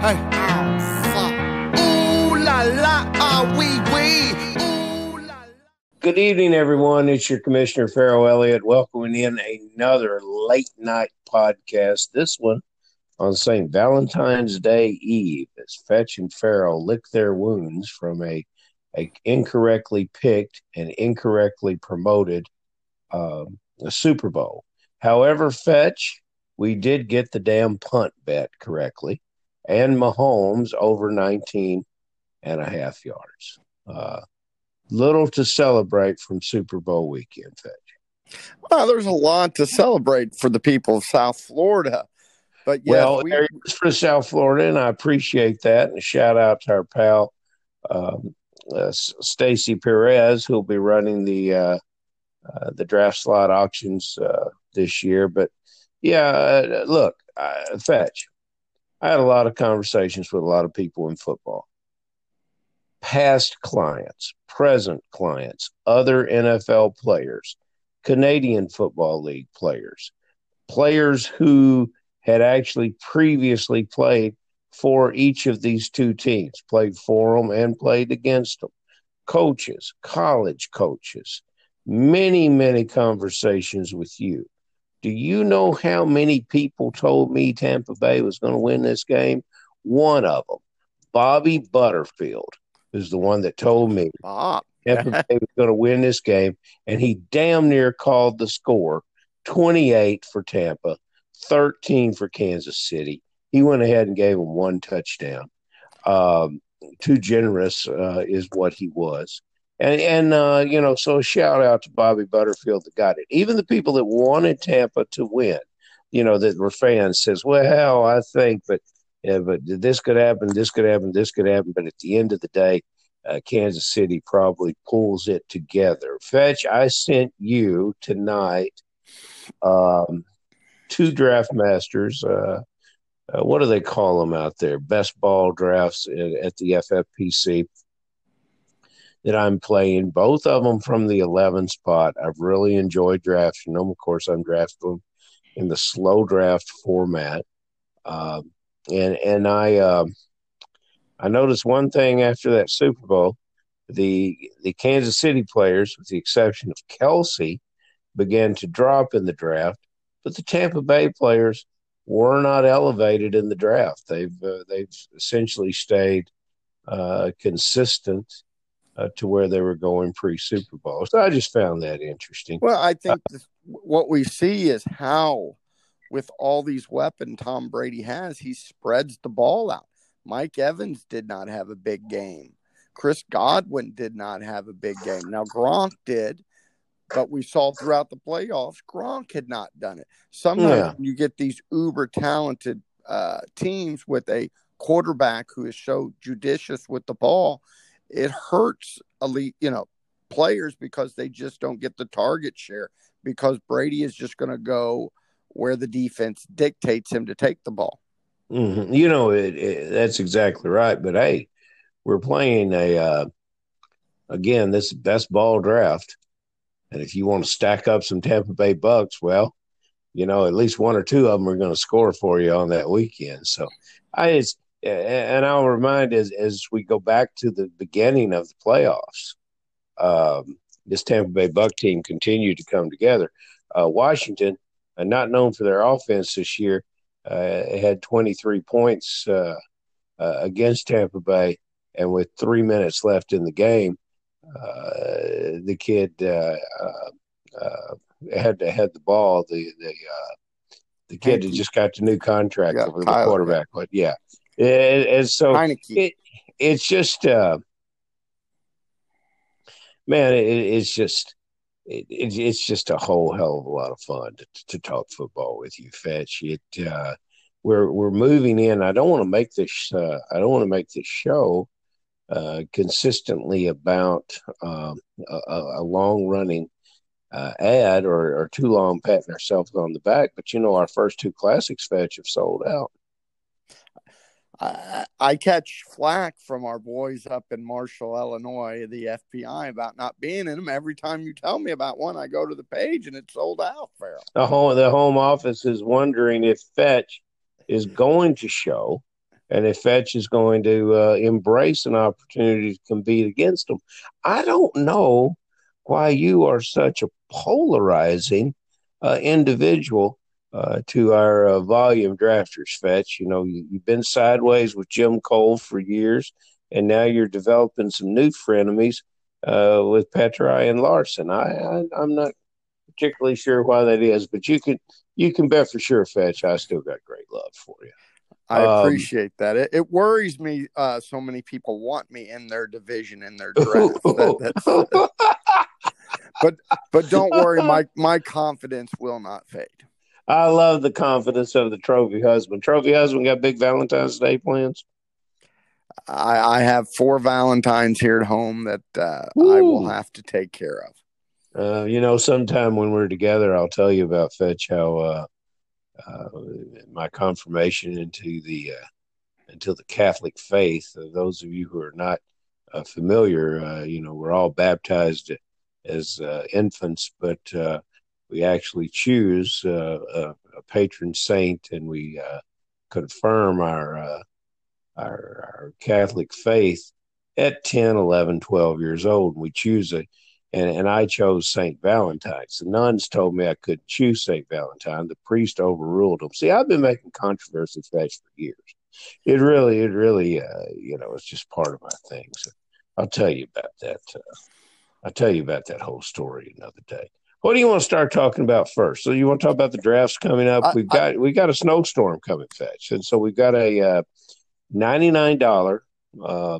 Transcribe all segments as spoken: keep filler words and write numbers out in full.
Hey. Ooh la la, ah wee wee. Ooh la la. Good evening, everyone. It's your Commissioner Farrell Elliott welcoming in another late night podcast. This one on Saint Valentine's Day Eve as Fetch and Farrell lick their wounds from a, a incorrectly picked and incorrectly promoted um, a Super Bowl. However, Fetch, we did get the damn punt bet correctly, and Mahomes over nineteen and a half yards. Uh, little to celebrate from Super Bowl weekend, Fetch. Well, there's a lot to celebrate for the people of South Florida. But yes, well, we, there is for South Florida, and I appreciate that. And a shout out to our pal um, uh, Stacy Perez, who'll be running the uh, uh, the draft slot auctions uh, this year. But yeah, uh, look, uh, Fetch, I had a lot of conversations with a lot of people in football. Past clients, present clients, other N F L players, Canadian Football League players, players who had actually previously played for each of these two teams, played for them and played against them, coaches, college coaches, many, many conversations with you. Do you know how many people told me Tampa Bay was going to win this game? One of them, Bobby Butterfield, is the one that told me Bob. Tampa Bay was going to win this game, and he damn near called the score, twenty-eight for Tampa, thirteen for Kansas City. He went ahead and gave them one touchdown. Um, too generous uh, is what he was. And, and uh, you know, so a shout out to Bobby Butterfield that got it. Even the people that wanted Tampa to win, you know, that were fans, says, well, I think, but yeah, but this could happen, this could happen, this could happen. But at the end of the day, uh, Kansas City probably pulls it together. Fetch, I sent you tonight um, two draft masters. Uh, uh, what do they call them out there? Best ball drafts at, at the F F P C that I'm playing. Both of them from the eleven spot. I've really enjoyed drafting them. Of course, I'm drafting them in the slow draft format. Um, And and I uh, I noticed one thing after that Super Bowl, the the Kansas City players, with the exception of Kelsey, began to drop in the draft, but the Tampa Bay players were not elevated in the draft. They've uh, they've essentially stayed uh, consistent uh, to where they were going pre-Super Bowl. So I just found that interesting. Well, I think uh, this, what we see is how, with all these weapons Tom Brady has, he spreads the ball out. Mike Evans did not have a big game. Chris Godwin did not have a big game. Now, Gronk did, but we saw throughout the playoffs, Gronk had not done it. Sometimes Yeah. when you get these uber-talented uh, teams with a quarterback who is so judicious with the ball, it hurts elite, you know, players because they just don't get the target share because Brady is just going to go where the defense dictates him to take the ball. Mm-hmm. You know, it, it, that's exactly right. But, hey, we're playing a, uh, again, this best ball draft. And if you want to stack up some Tampa Bay Bucks, well, you know, at least one or two of them are going to score for you on that weekend. So, I it's, and I'll remind as, as we go back to the beginning of the playoffs, um, this Tampa Bay Buck team continued to come together. Uh, Washington, uh, not known for their offense this year, uh, had twenty-three points uh, uh, against Tampa Bay, and with three minutes left in the game, uh, the kid uh, uh, uh, had to had the ball. The the uh, the kid had just got the new contract Yeah, over the Tyler, quarterback, but yeah, and, and so it, it's just uh, man, it, it's just. It, it, it's just a whole hell of a lot of fun to, to talk football with you, Fetch. It uh, we're we're moving in. I don't want to make this. Uh, I don't want to make this show uh, consistently about um, a, a long running uh, ad or, or too long patting ourselves on the back. But you know, our first two classics, Fetch, have sold out. I, I catch flack from our boys up in Marshall, Illinois, the F B I, about not being in them. Every time you tell me about one, I go to the page and it's sold out, Farrell. The home, the home office is wondering if Fetch is going to show and if Fetch is going to uh, embrace an opportunity to compete against them. I don't know why you are such a polarizing uh, individual uh, to our uh, volume drafters, Fetch. You know, you, you've been sideways with Jim Cole for years, and now you're developing some new frenemies uh, with Petri and Larson. I, I, I'm not particularly sure why that is, but you can you can bet for sure, Fetch, I still got great love for you. I Um, appreciate that. It, it worries me. Uh, so many people want me in their division in their draft. That, that's, uh, but but don't worry, my my confidence will not fade. I love the confidence of the trophy husband. Trophy husband got big Valentine's Day plans. I, I have four Valentines here at home that uh, I will have to take care of. Uh, you know, sometime when we're together, I'll tell you about Fetch how uh, uh, my confirmation into the uh, into the Catholic faith. Uh, those of you who are not uh, familiar, uh, you know, we're all baptized as uh, infants, but uh, we actually choose uh, a, a patron saint, and we uh, confirm our, uh, our our Catholic faith at ten, eleven, twelve years old. And we choose a And, and I chose Saint Valentine's. The nuns told me I couldn't choose Saint Valentine. The priest overruled them. See, I've been making controversy Fetch for years. It really, it really, uh, you know, it's just part of my thing. So I'll tell you about that. Uh, I'll tell you about that whole story another day. What do you want to start talking about first? So you want to talk about the drafts coming up? I, We've got I, we got a snowstorm coming, Fetch, and so we've got a uh, ninety-nine dollars uh,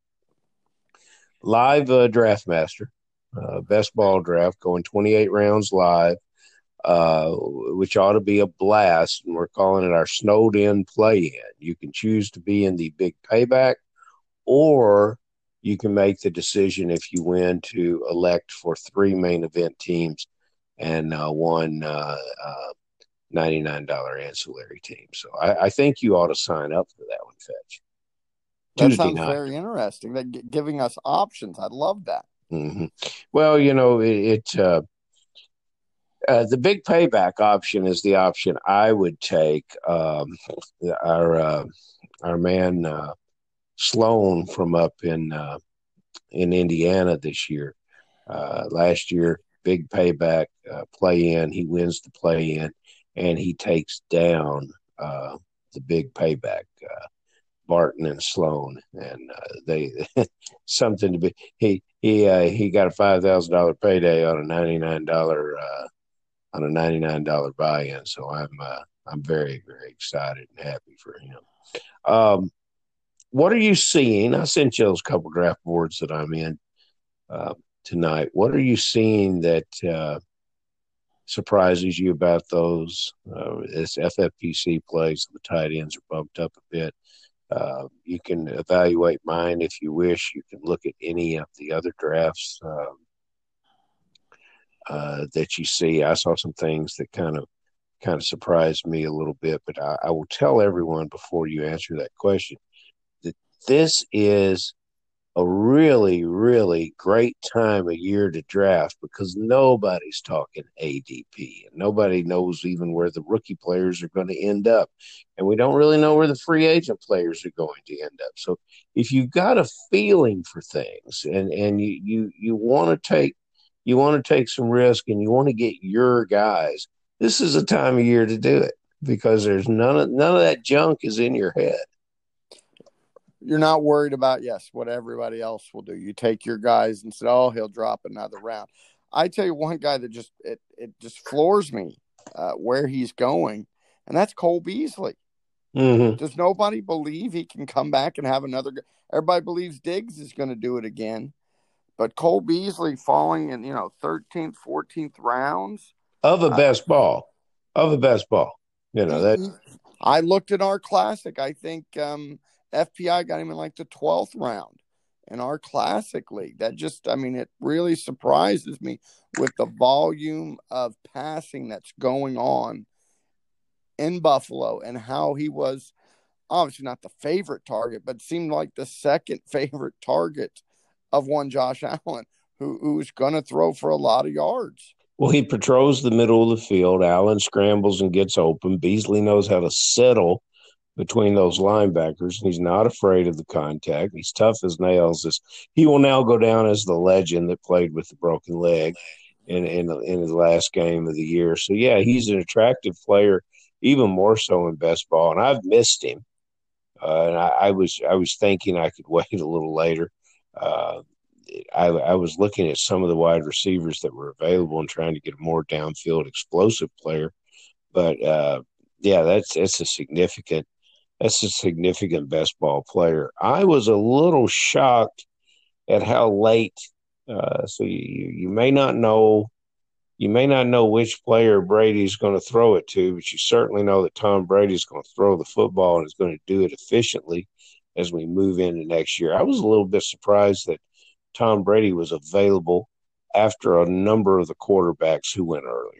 live uh, draft master. Uh, best ball draft going twenty-eight rounds live, uh, which ought to be a blast. And we're calling it our snowed in play in. You can choose to be in the big payback, or you can make the decision if you win to elect for three main event teams and uh, one uh, uh, ninety-nine dollars ancillary team. So I, I think you ought to sign up for that one, Fetch. That Tuesday sounds night. very interesting. That giving us options. I'd love that. Mm-hmm. Well, you know, it, it uh, uh, the big payback option is the option I would take. Um, our uh, our man uh, Sloan from up in uh, in Indiana this year. Uh, last year, big payback uh, play in. He wins the play in, and he takes down uh, the big payback. Uh, Barton and Sloan, and uh, they something to be. He he uh, he got a five thousand dollar payday on a ninety nine dollar uh, on a ninety nine dollar buy in. So I'm uh, I'm very very excited and happy for him. Um, what are you seeing? I sent you those couple draft boards that I'm in uh, tonight. What are you seeing that uh, surprises you about those? Uh, this F F P C plays, the tight ends are bumped up a bit. Uh, you can evaluate mine if you wish. You can look at any of the other drafts um, uh, that you see. I saw some things that kind of kind of surprised me a little bit, but I, I will tell everyone before you answer that question that this is a really, really great time of year to draft because nobody's talking A D P and nobody knows even where the rookie players are going to end up. And we don't really know where the free agent players are going to end up. So if you've got a feeling for things and, and you, you, you want to take, you want to take some risk and you want to get your guys, this is a time of year to do it because there's none of, none of that junk is in your head. You're not worried about, yes, what everybody else will do. You take your guys and say, oh, he'll drop another round. I tell you one guy that just it, it just floors me uh, where he's going, and that's Cole Beasley. Mm-hmm. Does nobody believe he can come back and have another – everybody believes Diggs is going to do it again. But Cole Beasley falling in, you know, thirteenth, fourteenth rounds. Of a uh, best ball. Of a best ball. You know, that. I looked at our classic. I think um, – F P I got him in like the twelfth round in our classic league. That just, I mean, it really surprises me with the volume of passing that's going on in Buffalo and how he was obviously not the favorite target, but seemed like the second favorite target of one Josh Allen, who who's going to throw for a lot of yards. Well, he patrols the middle of the field. Allen scrambles and gets open. Beasley knows how to settle between those linebackers. He's not afraid of the contact. He's tough as nails. This he will now go down as the legend that played with the broken leg in in, in his last game of the year. So yeah, he's an attractive player, even more so in best ball. And I've missed him. Uh, and I, I was I was thinking I could wait a little later. Uh, I, I was looking at some of the wide receivers that were available and trying to get a more downfield explosive player. But uh, yeah, that's that's a significant that's a significant best ball player. I was a little shocked at how late. Uh, so you you may not know you may not know which player Brady's going to throw it to, but you certainly know that Tom Brady's going to throw the football and is going to do it efficiently as we move into next year. I was a little bit surprised that Tom Brady was available after a number of the quarterbacks who went earlier.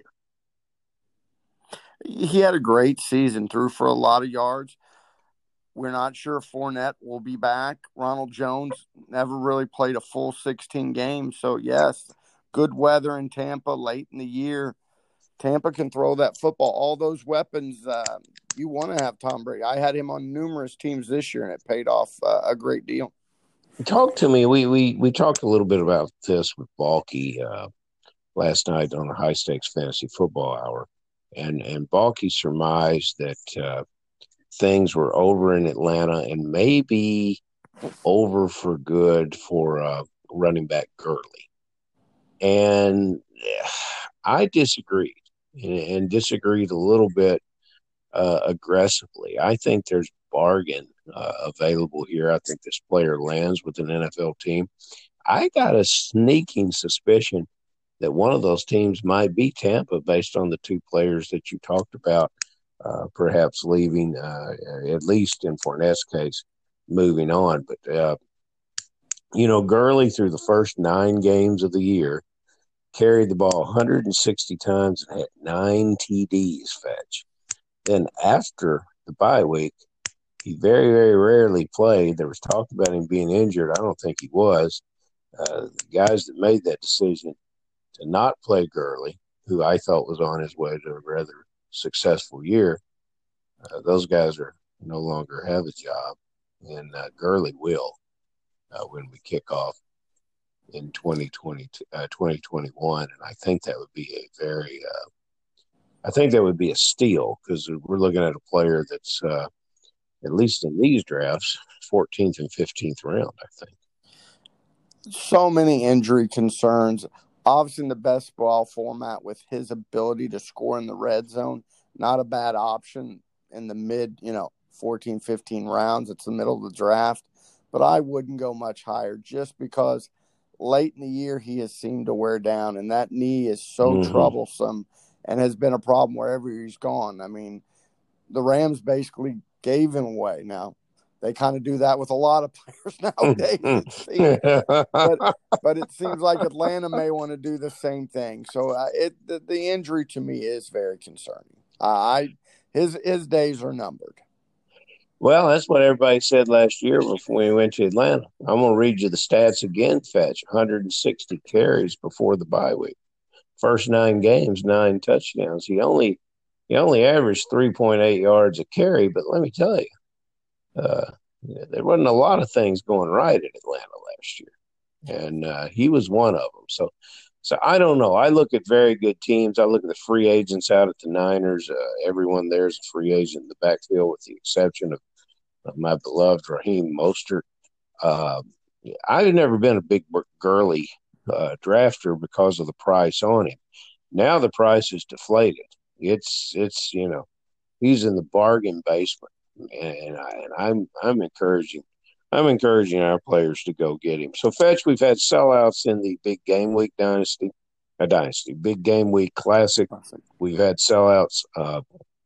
He had a great season, threw for a lot of yards. We're not sure if Fournette will be back. Ronald Jones never really played a full sixteen games. So, yes, good weather in Tampa late in the year. Tampa can throw that football. All those weapons, uh, you want to have Tom Brady. I had him on numerous teams this year, and it paid off uh, a great deal. Talk to me. We we we talked a little bit about this with Balky uh, last night on a high stakes fantasy football hour, and and Balky surmised that uh, things were over in Atlanta and maybe over for good for uh, running back Gurley, and I disagreed and, and disagreed a little bit uh, aggressively. I think there's bargain uh, available here. I think this player lands with an N F L team. I got a sneaking suspicion that one of those teams might be Tampa based on the two players that you talked about, uh, perhaps leaving, uh, at least in Fournette's case, moving on. But, uh, you know, Gurley through the first nine games of the year carried the ball one hundred sixty times and had nine T Ds, Fetch. Then after the bye week, he very, very rarely played. There was talk about him being injured. I don't think he was. Uh, the guys that made that decision to not play Gurley, who I thought was on his way to a rather successful year, uh, those guys are no longer have a job, and uh, Gurley will uh, when we kick off in twenty twenty, uh, twenty twenty-one, and I think that would be a very uh, I think that would be a steal because we're looking at a player that's uh, at least in these drafts, fourteenth and fifteenth round, I think. So many injury concerns. Obviously, in the best ball format with his ability to score in the red zone, not a bad option in the mid, you know, fourteen, fifteen rounds. It's the middle of the draft. But I wouldn't go much higher just because late in the year he has seemed to wear down, and that knee is so mm-hmm. troublesome and has been a problem wherever he's gone. I mean, the Rams basically gave him away. Now, they kind of do that with a lot of players nowadays, it seems. but, but it seems like Atlanta may want to do the same thing. So uh, it the, the injury to me is very concerning. Uh, I his his days are numbered. Well, that's what everybody said last year before we went to Atlanta. I'm going to read you the stats again, Fetch. one hundred sixty carries before the bye week. First nine games, nine touchdowns. He only he only averaged three point eight yards a carry, but let me tell you, uh, there wasn't a lot of things going right in Atlanta last year, and uh, he was one of them. So, so I don't know. I look at very good teams. I look at the free agents out at the Niners. Uh, everyone there is a free agent in the backfield, with the exception of, of my beloved Raheem Mostert. Uh, I've never been a big Gurley uh, drafter because of the price on him. Now the price is deflated. It's it's you know he's in the bargain basement, and, I, and I'm I'm encouraging I'm encouraging our players to go get him. So, Fetch, we've had sellouts in the big game week dynasty, a dynasty big game week classic. We've had sellouts, uh,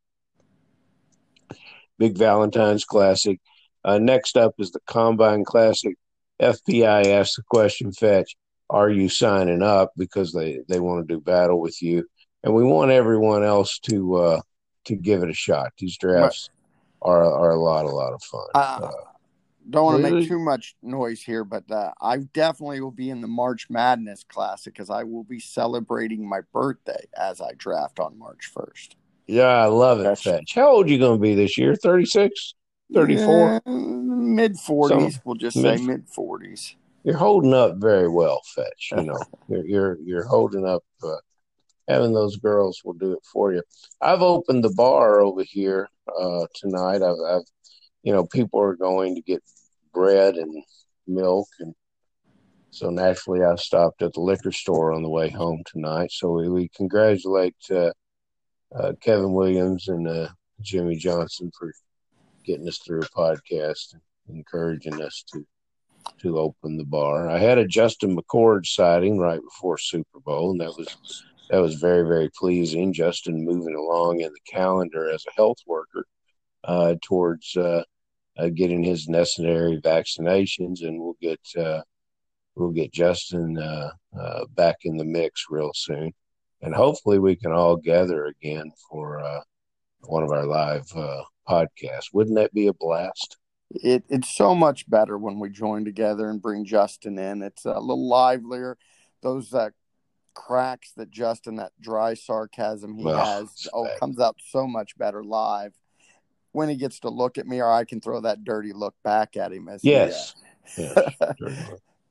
big Valentine's classic. Uh, next up is the Combine Classic. F P I asked the question, Fetch, are you signing up? Because they, they want to do battle with you. And we want everyone else to uh, to give it a shot. These drafts are are a lot, a lot of fun. Uh, uh, don't want to make too much noise here, but uh, I definitely will be in the March Madness Classic because I will be celebrating my birthday as I draft on March first. Yeah, I love it, Fetch. How old are you going to be this year? thirty-six? thirty-four? Yeah, mid forties, Some we'll just say mid. mid forties. You're holding up very well, Fetch. You know, you're you're, you're holding up. Uh, having those girls will do it for you. I've opened the bar over here uh, tonight. I've, I've, you know, people are going to get bread and milk, and so naturally I stopped at the liquor store on the way home tonight. So we, we congratulate uh, uh, Kevin Williams and uh, Jimmy Johnson for getting us through a podcast and encouraging us to to open the bar. I had a Justin McCord sighting right before Super Bowl, and that was that was very, very pleasing. Justin moving along in the calendar as a health worker uh, towards uh, uh, getting his necessary vaccinations, and we'll get uh, we'll get Justin uh, uh, back in the mix real soon, and hopefully we can all gather again for uh, one of our live uh, podcasts. Wouldn't that be a blast? It, it's so much better when we join together and bring Justin in. It's a little livelier. Those uh, cracks that Justin, that dry sarcasm he Oh, has, oh, bad. comes out so much better live when he gets to look at me, or I can throw that dirty look back at him. As Yes. He, uh... yes.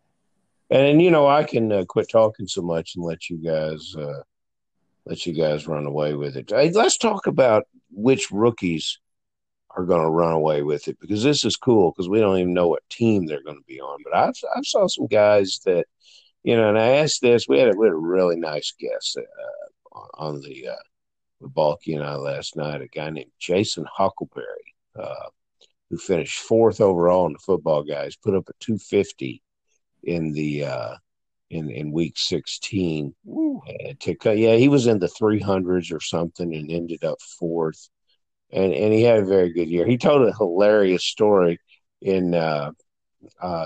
And, you know, I can uh, quit talking so much and let you guys uh, let you guys run away with it. Hey, let's talk about which rookies are going to run away with it, because this is cool because we don't even know what team they're going to be on. But I've, I've saw some guys that, you know, and I asked this, we had a, we had a really nice guest uh, on the, uh, with Balky and I last night, a guy named Jason Huckleberry, uh, who finished fourth overall in the football guys, put up a two fifty in the, uh, in, in week sixteen. And to, yeah, he was in the three hundreds or something and ended up fourth. And and he had a very good year. He told a hilarious story in uh, uh,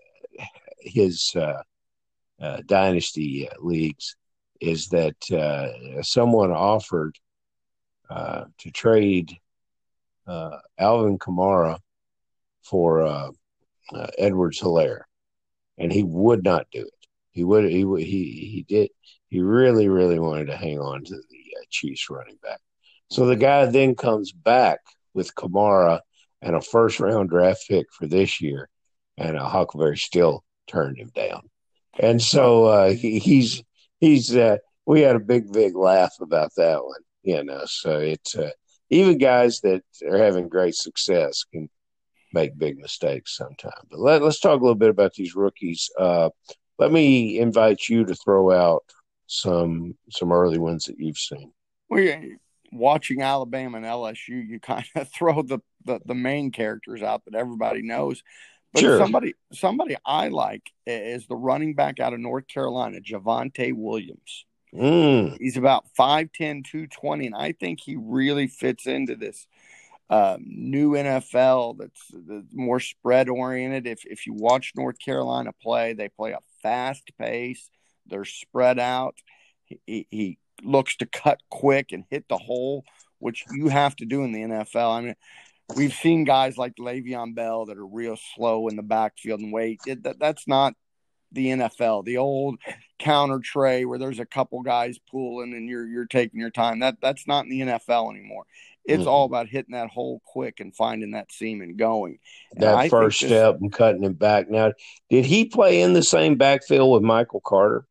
his uh, uh, dynasty leagues, is that uh, someone offered uh, to trade uh, Alvin Kamara for uh, uh, Edwards-Helaire, and he would not do it. He would he would he he did he really really wanted to hang on to the uh, Chiefs running back. So the guy then comes back with Kamara and a first-round draft pick for this year, and uh, Huckleberry still turned him down. And so uh, he, he's he's uh, we had a big big laugh about that one, you know. So it's uh, even guys that are having great success can make big mistakes sometimes. But let, let's talk a little bit about these rookies. Uh, let me invite you to throw out some some early ones that you've seen. Well, yeah. Watching Alabama and L S U, you kind of throw the, the, the main characters out that everybody knows. But sure. somebody somebody I like is the running back out of North Carolina, Javonte Williams. Mm. He's about five ten, two twenty, and I think he really fits into this um, new N F L that's, that's more spread-oriented. If, if you watch North Carolina play, they play a fast pace. They're spread out. He, he looks to cut quick and hit the hole, which you have to do in the N F L. I mean, we've seen guys like Le'Veon Bell that are real slow in the backfield and wait. It, that, that's not the N F L. The old counter tray where there's a couple guys pulling and you're you're taking your time. That that's not in the N F L anymore. It's mm-hmm. all about hitting that hole quick and finding that seam and going. And that I first this, step and cutting him back. Now, did he play in the same backfield with Michael Carter?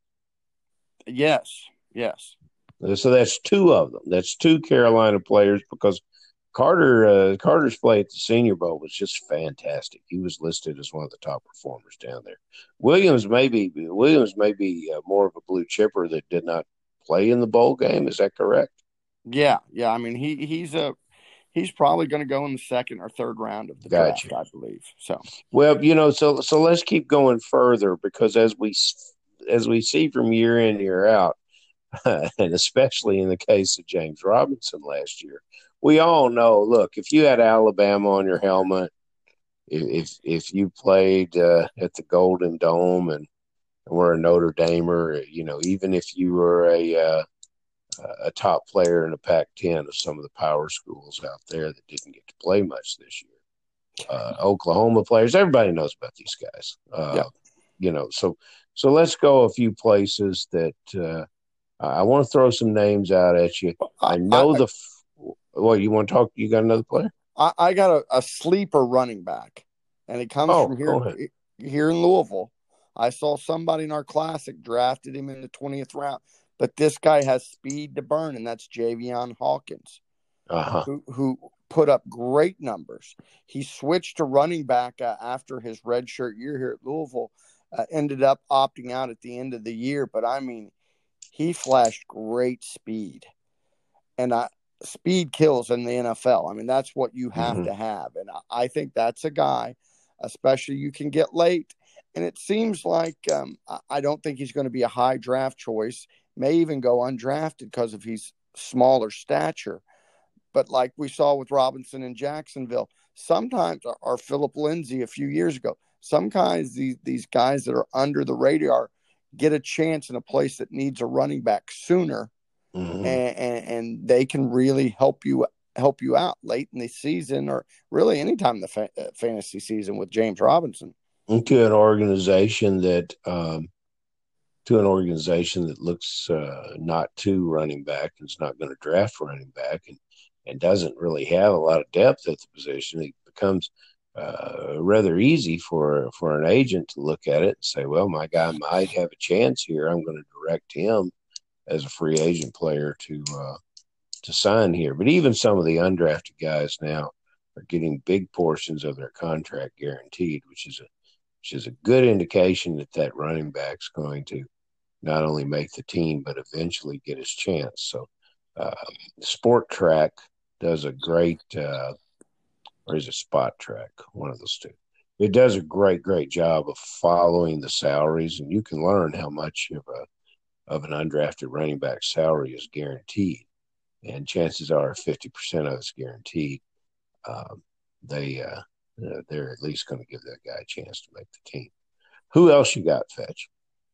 Yes, yes. So that's two of them. That's two Carolina players, because Carter uh, Carter's play at the Senior Bowl was just fantastic. He was listed as one of the top performers down there. Williams may be Williams may be uh, more of a blue chipper that did not play in the bowl game. Is that correct? Yeah, yeah. I mean, he he's a he's probably going to go in the second or third round of the gotcha. draft, I believe. So well, you know, so so let's keep going further, because as we as we see from year in year out. And especially in the case of James Robinson last year, we all know, look, if you had Alabama on your helmet, if if you played uh, at the Golden Dome and were a Notre Damer, you know, even if you were a uh, a top player in the Pac ten of some of the power schools out there that didn't get to play much this year, uh, Oklahoma players, everybody knows about these guys. Uh, yeah. You know, so so let's go a few places that uh, – I want to throw some names out at you. I know I, the – what, you want to talk – you got another player? I, I got a, a sleeper running back, and it comes Oh, from go here ahead. here in Louisville. I saw somebody in our classic drafted him in the twentieth round, but this guy has speed to burn, and that's Javion Hawkins, Uh-huh. who who put up great numbers. He switched to running back uh, after his redshirt year here at Louisville. Uh, ended up opting out at the end of the year, but I mean, he flashed great speed, and I, speed kills in the N F L. I mean, that's what you have Mm-hmm. to have, and I, I think that's a guy, especially you can get late. And it seems like um, I, I don't think he's going to be a high draft choice. May even go undrafted because of his smaller stature. But like we saw with Robinson in Jacksonville, sometimes, or Philip Lindsay a few years ago, some guys, these, these guys that are under the radar, get a chance in a place that needs a running back sooner, Mm-hmm. and, and, and they can really help you help you out late in the season, or really anytime in the fa- fantasy season with James Robinson. To an organization that um, to an organization that looks uh, not too running back and is not going to draft running back and, and doesn't really have a lot of depth at the position, it becomes uh, rather easy for for an agent to look at it and say, well, my guy might have a chance here. I'm going to direct him as a free agent player to uh, to sign here. But even some of the undrafted guys now are getting big portions of their contract guaranteed, which is a which is a good indication that that running back's going to not only make the team, but eventually get his chance. So uh, Sport Track does a great, uh, or is it Spot Track? One of those two. It does a great, great job of following the salaries, and you can learn how much of a of an undrafted running back salary is guaranteed. And chances are fifty percent of it's guaranteed. Um, they, uh, uh, they're at least going to give that guy a chance to make the team. Who else you got, Fetch?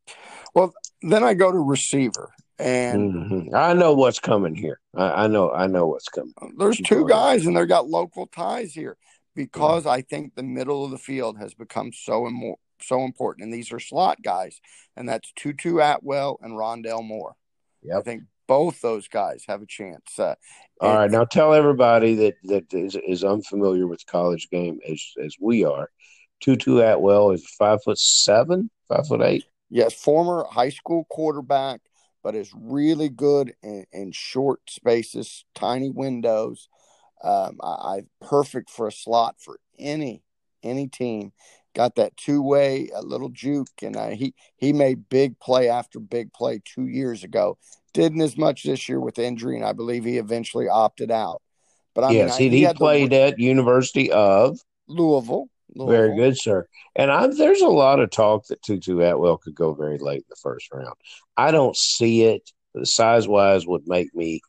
Well, then I go to receiver, and Mm-hmm. I know what's coming here. I, I know. I know what's coming. there's You two go ahead. guys, and they've got local ties here because Mm-hmm. I think the middle of the field has become so Im- so important, and these are slot guys, and that's Tutu Atwell and Rondell Moore. I Yep. think both those guys have a chance. Uh, All and, right. Now tell everybody that that is, is unfamiliar with the college game as as we are. Tutu Atwell is five foot seven, five foot eight. Yes, former high school quarterback, but is really good in, in short spaces, tiny windows. Um, I, I perfect for a slot for any any team. Got that two way, a little juke, and uh, he he made big play after big play two years ago. Didn't as much this year with injury, and I believe he eventually opted out. But I mean, Yes, I, he he he had the played at University of. Louisville, Very Louisville. good, sir. And I, there's a lot of talk that Tutu Atwell could go very late in the first round. I don't see it. Size wise would make me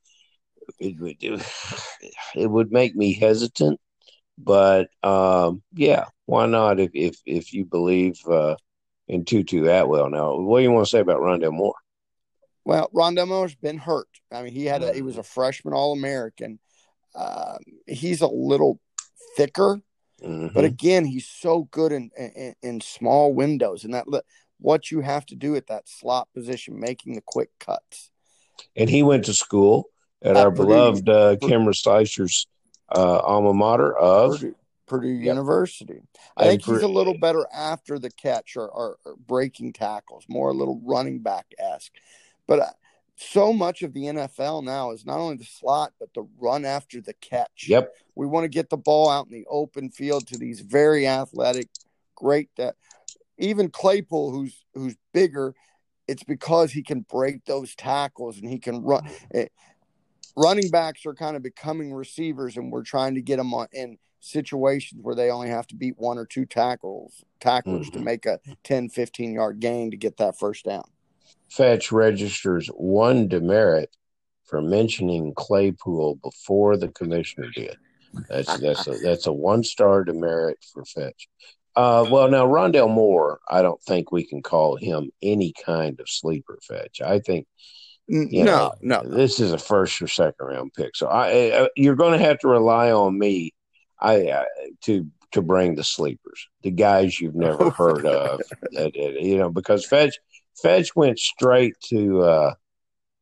it would it would make me hesitant. But um, yeah, why not? If if if you believe uh, in Tutu Atwell, now what do you want to say about Rondell Moore? Well, Rondell Moore's been hurt. I mean, he had a, he was Mm-hmm. a freshman All American. Um, he's a little thicker, but Mm-hmm. again, he's so good in, in in small windows, and that what you have to do at that slot position, making the quick cuts. And he went to school at our At Purdue, beloved uh, Kimmer Slicer's uh, alma mater of. Purdue, Purdue Yep. University. I And think he's for, a little better after the catch, or, or, or breaking tackles, more a little running back esque. But uh, so much of the N F L now is not only the slot, but the run after the catch. Yep. We want to get the ball out in the open field to these very athletic, great. Uh, even Claypool, who's who's bigger, it's because he can break those tackles and he can run. It, running backs are kind of becoming receivers, and we're trying to get them on, in situations where they only have to beat one or two tackles tacklers mm-hmm. to make a ten, fifteen yard gain to get that first down. Fetch registers one demerit for mentioning Claypool before the commissioner did. That's that's a that's a one star demerit for Fetch. Uh, well, now Rondell Moore, I don't think we can call him any kind of sleeper, Fetch. I think you No, know no, no. this is a first or second round pick, so I, I you're going to have to rely on me, I uh, to to bring the sleepers, the guys you've never heard of, that, that, you know, because Fetch Fetch went straight to uh,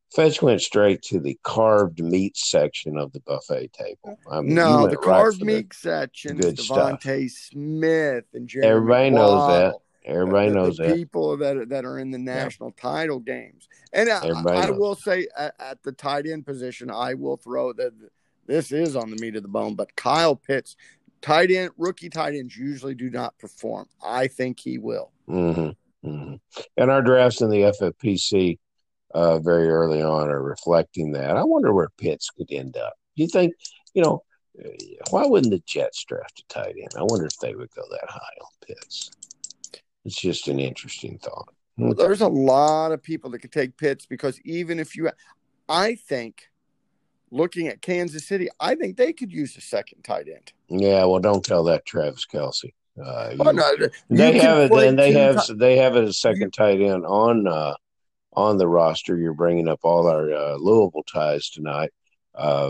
Fetch went straight to the carved meat section of the buffet table. I mean, you No, went the right carved for the meat sections, good stuff. Devontae Smith and Jeremy Everybody knows that. Waddle, the, Everybody the, the knows that. people that are, that are in the Yeah. national title games. And I, Everybody I knows. will say at, at the tight end position, I will throw that this is on the meat of the bone, but Kyle Pitts, tight end, rookie tight ends usually do not perform. I think he will. Mm-hmm. Mm-hmm. And our drafts in the F F P C uh, very early on are reflecting that. I wonder where Pitts could end up. You think, you know, why wouldn't the Jets draft a tight end? I wonder if they would go that high on Pitts. It's just an interesting thought. Well, there's a lot of people that could take Pitts because even if you, I think, looking at Kansas City, I think they could use a second tight end. Yeah, well, don't tell that Travis Kelce. Uh, Well, you, no, they have it, and they have t- they have a second you, tight end on uh, on the roster. You're bringing up all our uh, Louisville ties tonight. Uh,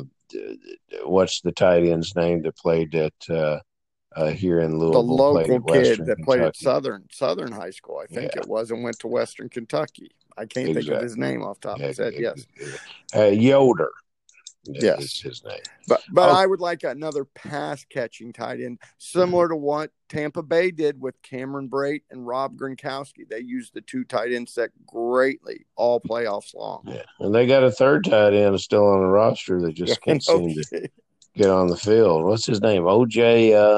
what's the tight end's name that played at uh, uh, here in Louisville? The local kid that Kentucky. played at Southern Southern High School, I think yeah. it was, and went to Western Kentucky. I can't exactly. think of his name off the top of his head. Yes, uh, Yoder. Yes, is his name. But but oh. I would like another pass catching tight end, similar mm-hmm. to what Tampa Bay did with Cameron Brate and Rob Gronkowski. They used the two tight end set greatly all playoffs long. Yeah, and they got a third tight end still on the roster that just can't seem to get on the field. What's his name? O J. Uh,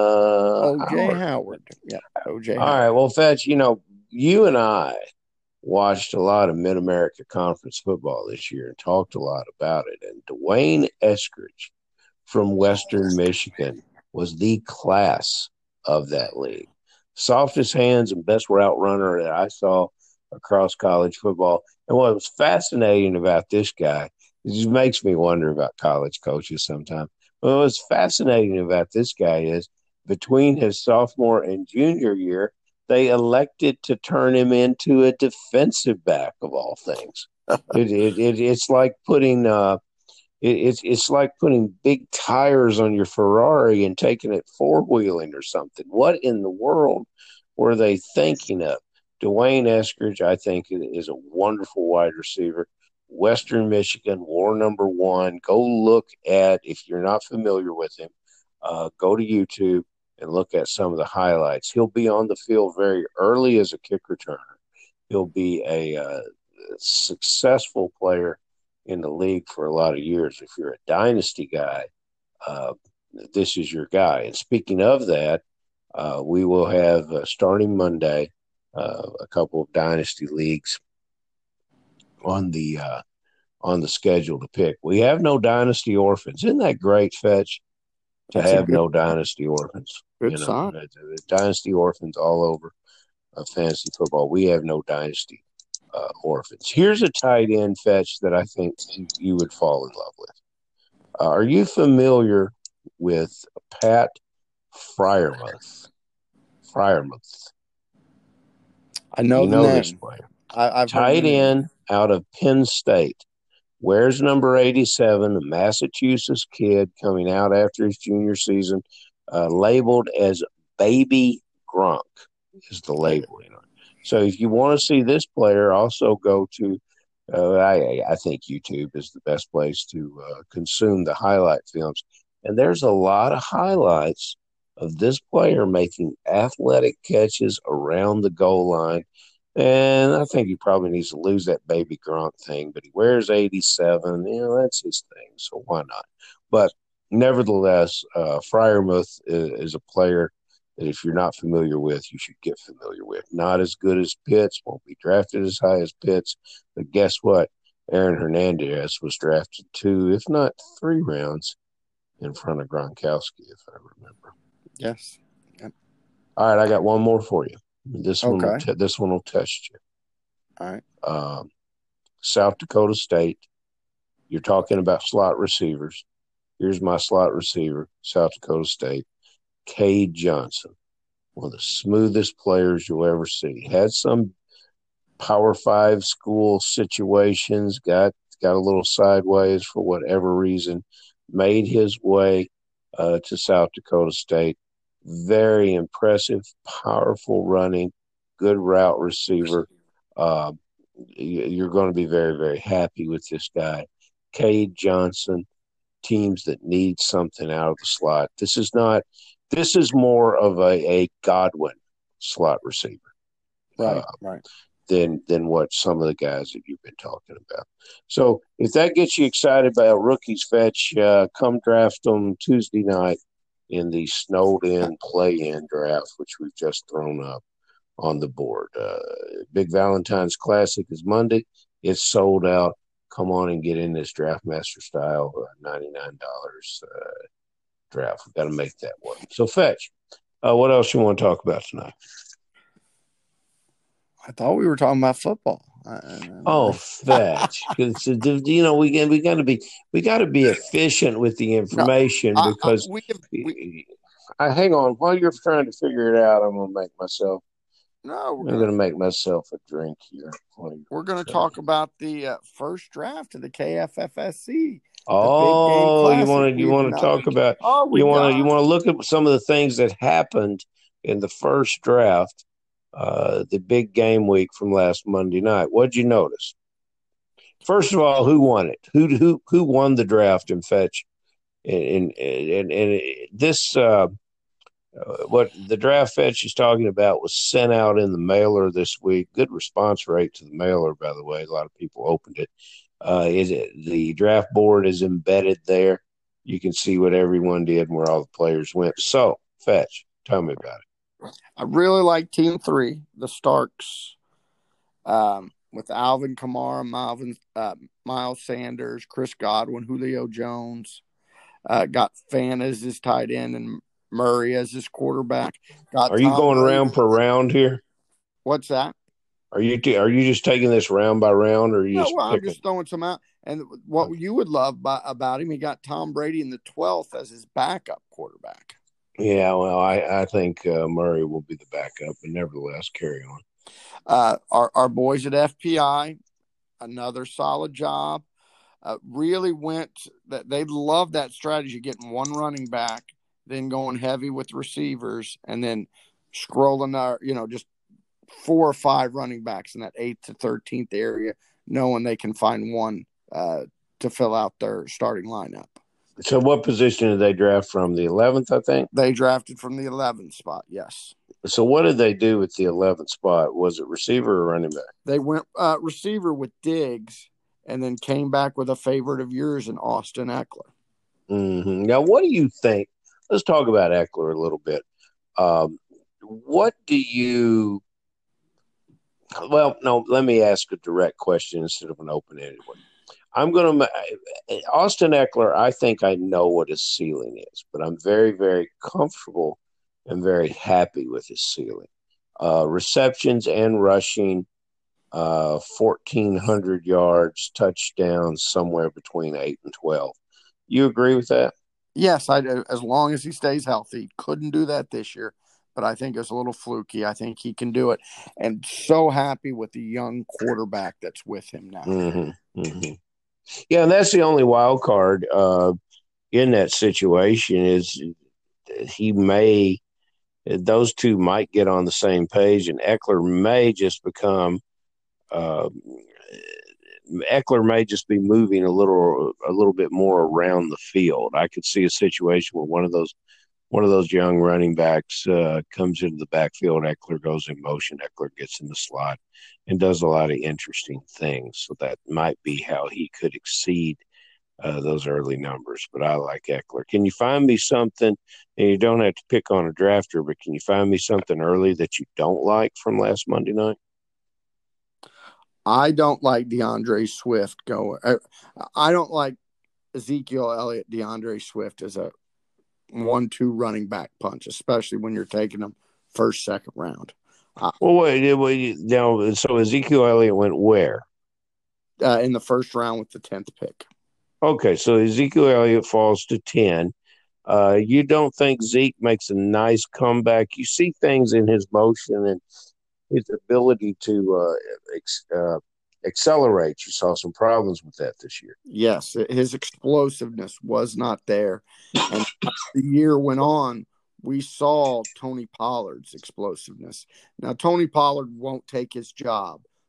O J Howard. Howard. Yeah, O J. All Howard. right. Well, Fetch, you know, you and I watched a lot of Mid-America Conference football this year and talked a lot about it. And Dwayne Eskridge from Western Michigan was the class of that league. Softest hands and best route runner that I saw across college football. And what was fascinating about this guy, it just makes me wonder about college coaches sometimes. What was fascinating about this guy is between his sophomore and junior year, they elected to turn him into a defensive back of all things. it, it, it it's like putting uh, it, it's it's like putting big tires on your Ferrari and taking it four wheeling or something. What in the world were they thinking of? Dwayne Eskridge, I think, is a wonderful wide receiver. Western Michigan, war number one. Go look at, if you're not familiar with him, uh, go to YouTube and look at some of the highlights. He'll be on the field very early as a kick returner. He'll be a uh, successful player in the league for a lot of years. If you're a dynasty guy, uh, this is your guy. And speaking of that, uh, we will have uh, starting Monday uh, a couple of dynasty leagues on the uh, on the schedule to pick. We have no dynasty orphans. Isn't that great, Fetch? To That's have no dynasty orphans. Good you know, sign. Dynasty orphans all over uh, fantasy football. We have no dynasty uh, orphans. Here's a tight end, Fetch, that I think you would fall in love with. Uh, are you familiar with Pat Fryermuth? Fryermuth. I know, you the know name. this player. I, I've tight end out of Penn State. Wears number eighty-seven, a Massachusetts kid coming out after his junior season, uh, labeled as Baby Gronk is the label. You know. So if you want to see this player, also go to, uh, I, I think YouTube is the best place to uh, consume the highlight films. And there's a lot of highlights of this player making athletic catches around the goal line. And I think he probably needs to lose that Baby Gronk thing, but he wears eighty-seven. You know, that's his thing, so why not? But nevertheless, uh, Fryermuth is, is a player that if you're not familiar with, you should get familiar with. Not as good as Pitts, won't be drafted as high as Pitts, but guess what? Aaron Hernandez was drafted two, if not three rounds in front of Gronkowski, if I remember. Yes. Yep. All right, I got one more for you. This okay. one, will t- this one will test you. All right. Um, South Dakota State. You're talking about slot receivers. Here's my slot receiver, South Dakota State. Cade Johnson, one of the smoothest players you'll ever see. Had some Power Five school situations. Got got a little sideways for whatever reason. Made his way uh, to South Dakota State. Very impressive, powerful running, good route receiver. Uh, you're going to be very, very happy with this guy. Cade Johnson, teams that need something out of the slot. This is not, this is more of a, a Godwin slot receiver. Right, uh, right. Than, than what some of the guys that you've been talking about. So if that gets you excited about rookies, Fetch, uh, come draft them Tuesday night in the snowed-in play-in draft, which we've just thrown up on the board. Uh, Big Valentine's Classic is Monday. It's sold out. Come on and get in this DraftMaster style uh, ninety-nine dollars uh, draft. We've got to make that work. So, Fetch, uh, what else you want to talk about tonight? I thought we were talking about football. Oh, Fetch! You know, we we got to be we got to be efficient with the information no, I, because. I, we can, we, I hang on while you're trying to figure it out. I'm gonna make myself. No, we're I'm gonna, gonna make myself a drink here. We're gonna talk about the uh, first draft of the K F F S C. Oh, you want to you want to talk about? Oh, you want to got... you want to look at some of the things that happened in the first draft, uh, the big game week from last Monday night. What'd you notice? First of all, who won it? Who who who won the draft and Fetch? And and and, and this uh, uh, what the draft Fetch is talking about was sent out in the mailer this week. Good response rate to the mailer, by the way. A lot of people opened it. Uh, is it the draft board is embedded there? You can see what everyone did and where all the players went. So, Fetch, tell me about it. I really like Team Three, the Starks, um, with Alvin Kamara, Malvin, uh, Miles Sanders, Chris Godwin, Julio Jones. Uh, got Fan as his tight end and Murray as his quarterback. Got Are you Tom going Brady. round per round here? What's that? Are you t- are you just taking this round by round, or are you no, just well, picking? I'm just throwing some out. And what you would love by, about him, he got Tom Brady in the twelfth as his backup quarterback. Yeah, well, I, I think uh, Murray will be the backup, but nevertheless, carry on. Uh, our, our boys at F P I, another solid job. Uh, really went that they love that strategy, getting one running back, then going heavy with receivers, and then scrolling our, you know, just four or five running backs in that eighth to thirteenth area, knowing they can find one uh, to fill out their starting lineup. So what position did they draft from? The eleventh, I think? They drafted from the eleventh spot, yes. So what did they do with the eleventh spot? Was it receiver or running back? They went uh, receiver with Diggs and then came back with a favorite of yours in Austin Ekeler. Mm-hmm. Now, what do you think? Let's talk about Ekeler a little bit. Um, what do you – well, no, let me ask a direct question instead of an open-ended one. I'm going to – Austin Ekeler, I think I know what his ceiling is, but I'm very, very comfortable and very happy with his ceiling. Uh, receptions and rushing, uh, fourteen hundred yards, touchdowns, somewhere between eight and twelve. You agree with that? Yes, I do, as long as he stays healthy. Couldn't do that this year, but I think it's a little fluky. I think he can do it. And so happy with the young quarterback that's with him now. Mm-hmm, mm-hmm. Yeah, and that's the only wild card uh, in that situation is he may – those two might get on the same page, and Ekeler may just become uh, – Ekeler may just be moving a little a little bit more around the field. I could see a situation where one of those one of those young running backs uh, comes into the backfield, Ekeler goes in motion, Ekeler gets in the slot and does a lot of interesting things. So that might be how he could exceed uh, those early numbers. But I like Ekeler. Can you find me something, and you don't have to pick on a drafter, but can you find me something early that you don't like from last Monday night? I don't like DeAndre Swift going. I, I don't like Ezekiel Elliott, DeAndre Swift as a one two running back punch, especially when you're taking them first, second round. Uh, well, wait, wait, now, so Ezekiel Elliott went where? Uh, in the first round with the tenth pick. Okay, so Ezekiel Elliott falls to ten. Uh, you don't think Zeke makes a nice comeback? You see things in his motion and his ability to uh, ex- uh, accelerate. You saw some problems with that this year. Yes, his explosiveness was not there. And as the year went on, we saw Tony Pollard's explosiveness. Now, Tony Pollard won't take his job,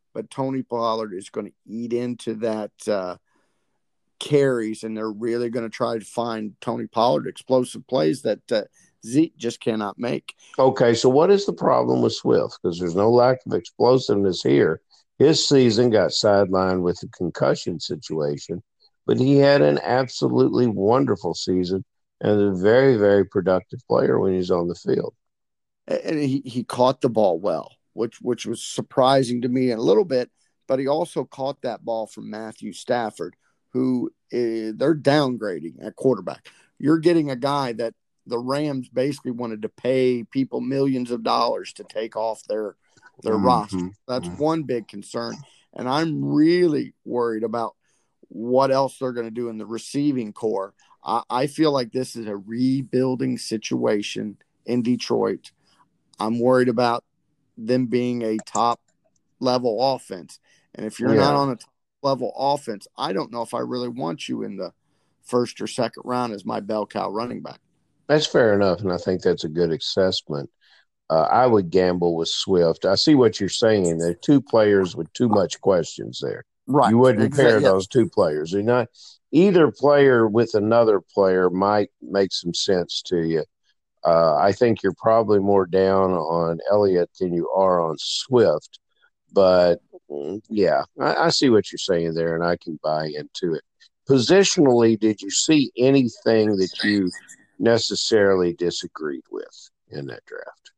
but Tony Pollard is going to eat into that uh, carries, and they're really going to try to find Tony Pollard explosive plays that uh, Zeke just cannot make. Okay, so what is the problem with Swift? Because there's no lack of explosiveness here. His season got sidelined with the concussion situation, but he had an absolutely wonderful season and a very, very productive player when he's on the field. And he, he caught the ball well, which which was surprising to me a little bit, but he also caught that ball from Matthew Stafford, who is, they're downgrading at quarterback. You're getting a guy that the Rams basically wanted to pay people millions of dollars to take off their their mm-hmm. roster. That's mm-hmm. one big concern. And I'm really worried about what else they're going to do in the receiving core. I, I feel like this is a rebuilding situation in Detroit. I'm worried about them being a top level offense. And if you're yeah. not on a top level offense, I don't know if I really want you in the first or second round as my bell cow running back. That's fair enough, and I think that's a good assessment. Uh, I would gamble with Swift. I see what you're saying. There are two players with too much questions there. Right. You wouldn't exactly. pair yeah. those two players. They're not, either player with another player might make some sense to you. Uh, I think you're probably more down on Elliott than you are on Swift. But, yeah, I, I see what you're saying there, and I can buy into it. Positionally, did you see anything that you necessarily disagreed with in that draft?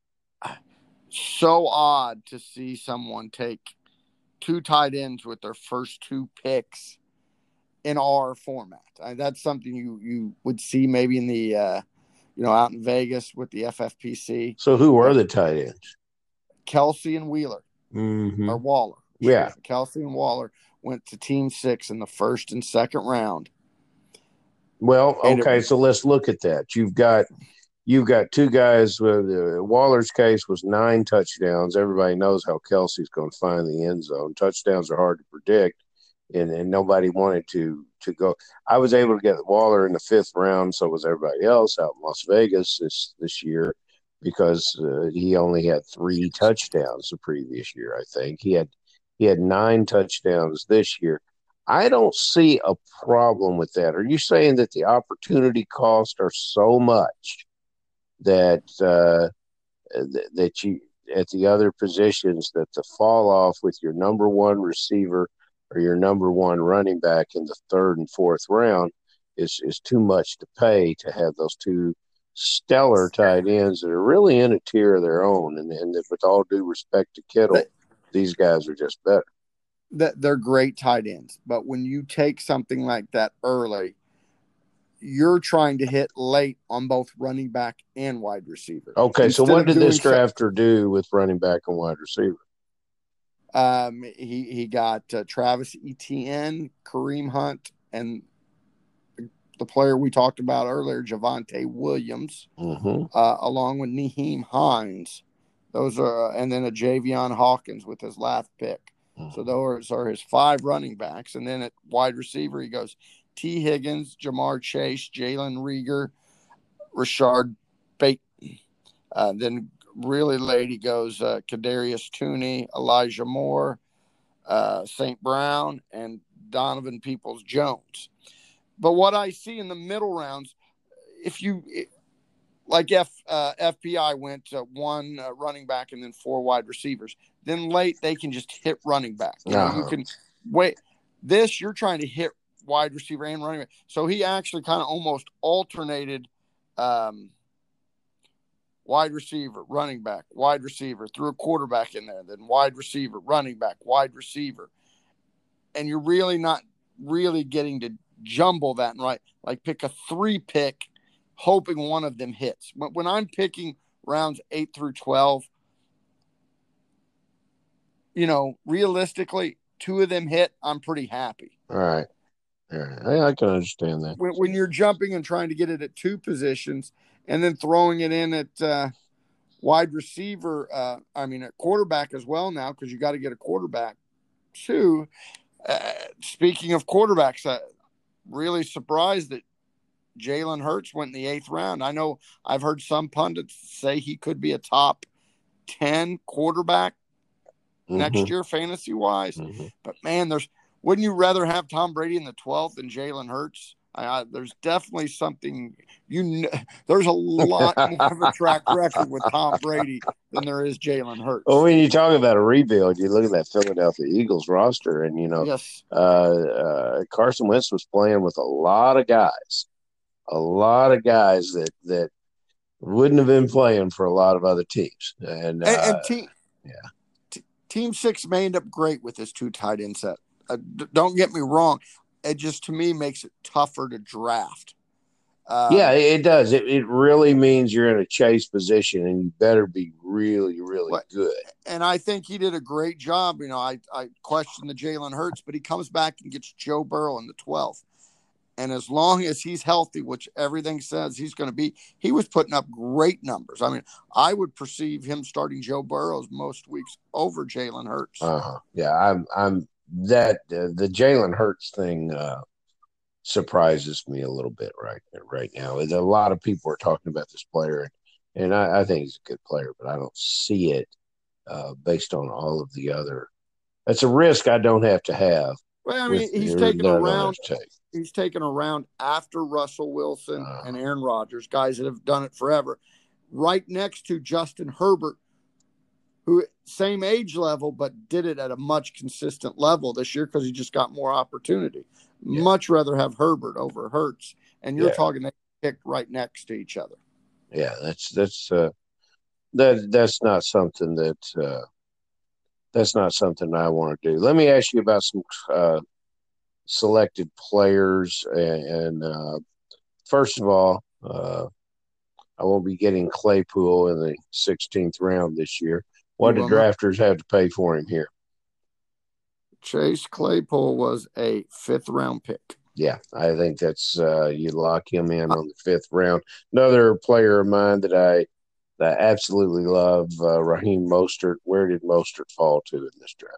So odd to see someone take two tight ends with their first two picks in our format. I, that's something you, you would see maybe in the, uh, you know, out in Vegas with the F F P C. So who were the tight ends? Kelsey and Wheeler mm-hmm. or Waller. Yeah. Kelsey and Waller went to team six in the first and second round. Well, okay, was, so let's look at that. You've got you've got two guys with uh, Waller's case was nine touchdowns. Everybody knows how Kelsey's going to find the end zone. Touchdowns are hard to predict, and, and nobody wanted to to go. I was able to get Waller in the fifth round, so was everybody else out in Las Vegas this this year because uh, he only had three touchdowns the previous year. I think he had he had nine touchdowns this year. I don't see a problem with that. Are you saying that the opportunity costs are so much that uh, th- that you at the other positions that the fall off with your number one receiver or your number one running back in the third and fourth round is is too much to pay to have those two stellar tight ends that are really in a tier of their own, and, and with all due respect to Kittle, but, these guys are just better. That they're great tight ends, but when you take something like that early, you're trying to hit late on both running back and wide receiver. Okay, Instead so what did this drafter so, do with running back and wide receiver? Um, he he got uh, Travis Etienne, Kareem Hunt, and the player we talked about earlier, Javonte Williams, mm-hmm. uh, along with Nyheim Hines. Those are, and then a Javion Hawkins with his last pick. So those are his five running backs. And then at wide receiver, he goes T. Higgins, Jamar Chase, Jalen Reagor, Rashard Bateman. Uh, then really late, he goes uh, Kadarius Toney, Elijah Moore, uh, Saint Brown, and Donovan Peoples-Jones. But what I see in the middle rounds, if you – like F, uh, F P I went uh, one uh, running back and then four wide receivers. Then late, they can just hit running back. You know, uh-huh. you can wait. This, you're trying to hit wide receiver and running back. So he actually kind of almost alternated um, wide receiver, running back, wide receiver, threw a quarterback in there, then wide receiver, running back, wide receiver. And you're really not really getting to jumble that and right. Like pick a three pick, hoping one of them hits. When, when I'm picking rounds eight through twelve, you know, realistically, two of them hit, I'm pretty happy. All right. All right. I can understand that. When, when you're jumping and trying to get it at two positions and then throwing it in at uh, wide receiver, uh, I mean, at quarterback as well now, because you got to get a quarterback too. Uh, speaking of quarterbacks, I'm really surprised that Jalen Hurts went in the eighth round. I know I've heard some pundits say he could be a top ten quarterback next Mm-hmm. year, fantasy wise. Mm-hmm. But man, there's wouldn't you rather have Tom Brady in the twelfth than Jalen Hurts? I, I, there's definitely something you. Kn- there's a lot more of a track record with Tom Brady than there is Jalen Hurts. Well, when you talk about a rebuild, you look at that Philadelphia Eagles roster, and you know, yes, uh, uh, Carson Wentz was playing with a lot of guys, a lot of guys that that wouldn't have been playing for a lot of other teams, and, uh, and, and team, yeah, t- team six may end up great with this two tight end set. Uh, d- don't get me wrong. It just, to me, makes it tougher to draft. Um, yeah, it does. It it really means you're in a chase position, and you better be really, really what, good. And I think he did a great job. You know, I, I question the Jalen Hurts, but he comes back and gets Joe Burrow in the twelfth. And as long as he's healthy, which everything says he's going to be, he was putting up great numbers. I mean, I would perceive him starting Joe Burrow most weeks over Jalen Hurts. Uh-huh. Yeah, I'm I'm that uh, the Jalen Hurts thing uh, surprises me a little bit right right now. A lot of people are talking about this player, and I, I think he's a good player, but I don't see it uh, based on all of the other. That's a risk I don't have to have. Well, I mean, with, he's that taken I don't around. have to take. He's taken around after Russell Wilson Uh, and Aaron Rodgers, guys that have done it forever, right next to Justin Herbert, who same age level, but did it at a much consistent level this year because he just got more opportunity. Yeah. Much rather have Herbert over Hurts. And you're Yeah. talking they picked right next to each other. Yeah, that's that's uh, that that's not something that uh, that's not something I want to do. Let me ask you about some uh, selected players, and, and uh, first of all, uh, I won't be getting Claypool in the sixteenth round this year. What You do will not. drafters have to pay for him here? Chase Claypool was a fifth round pick. Yeah, I think that's uh, you lock him in on the fifth round. Another player of mine that I that I absolutely love, uh, Raheem Mostert. Where did Mostert fall to in this draft?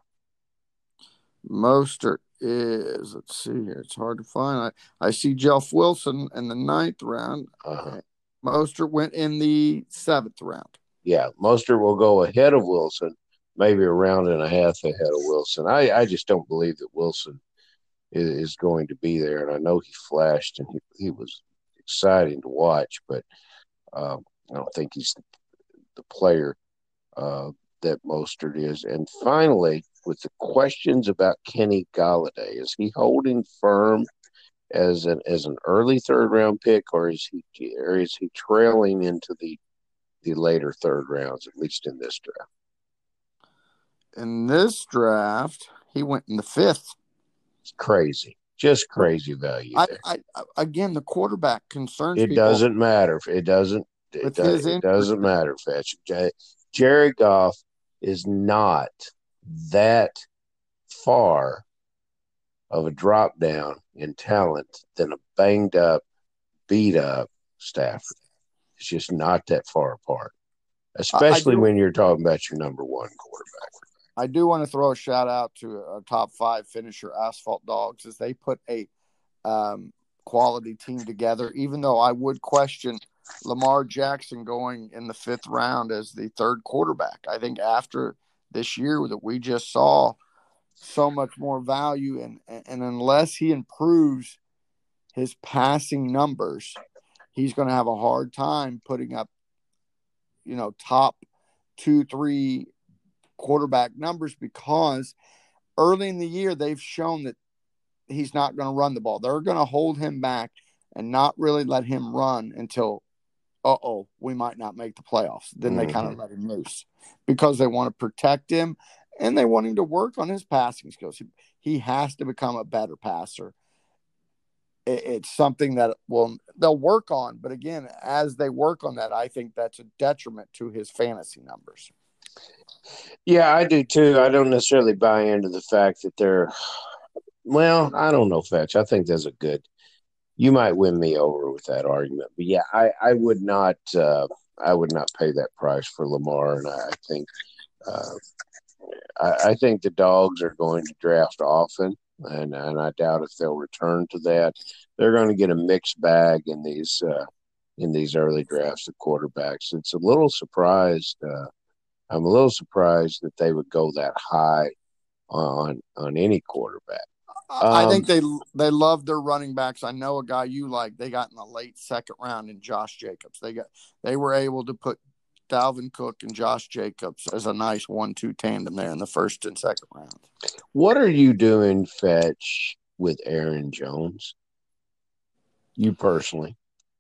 Mostert is, let's see here, it's hard to find. I, I see Jeff Wilson in the ninth round. Uh-huh. Mostert went in the seventh round. Yeah, Mostert will go ahead of Wilson, maybe a round and a half ahead of Wilson. I, I just don't believe that Wilson is, is going to be there. And I know he flashed and he, he was exciting to watch, but um, I don't think he's the, the player uh, that Mostert is. And finally, with the questions about Kenny Golladay, is he holding firm as an as an early third round pick, or is he or is he trailing into the the later third rounds, at least in this draft? In this draft, he went in the fifth. It's crazy, just crazy value I, there. I, I again, the quarterback concerns It people. doesn't matter. It doesn't. It, With does, his it doesn't injury. matter, Fetch. J- Jared Goff is not that far of a drop down in talent than a banged up, beat up Stafford. It's just not that far apart, especially do- when you're talking about your number one quarterback. I do want to throw a shout out to a top five finisher, Asphalt Dogs, as they put a um, quality team together, even though I would question Lamar Jackson going in the fifth round as the third quarterback. I think after this year that we just saw so much more value, and, and unless he improves his passing numbers, he's going to have a hard time putting up, you know, top two, three quarterback numbers, because early in the year they've shown that he's not going to run the ball. They're going to hold him back and not really let him run until, uh-oh, we might not make the playoffs. Then Mm-hmm. they kind of let him loose because they want to protect him and they want him to work on his passing skills. He, he has to become a better passer. It, it's something that will they'll work on. But again, as they work on that, I think that's a detriment to his fantasy numbers. Yeah, I do too. I don't necessarily buy into the fact that they're – well, I don't know, Fetch. I think that's a good – you might win me over with that argument. But, yeah, I, I would not uh, I would not pay that price for Lamar. And I think uh, I, I think the Dogs are going to draft often, and, and I doubt if they'll return to that. They're going to get a mixed bag in these uh, in these early drafts of quarterbacks. It's a little surprised uh, – I'm a little surprised that they would go that high on on any quarterback. I Um, think they they love their running backs. I know a guy you like. They got in the late second round in Josh Jacobs. They got they were able to put Dalvin Cook and Josh Jacobs as a nice one two tandem there in the first and second round. what are you doing, Fetch, with Aaron Jones? You personally?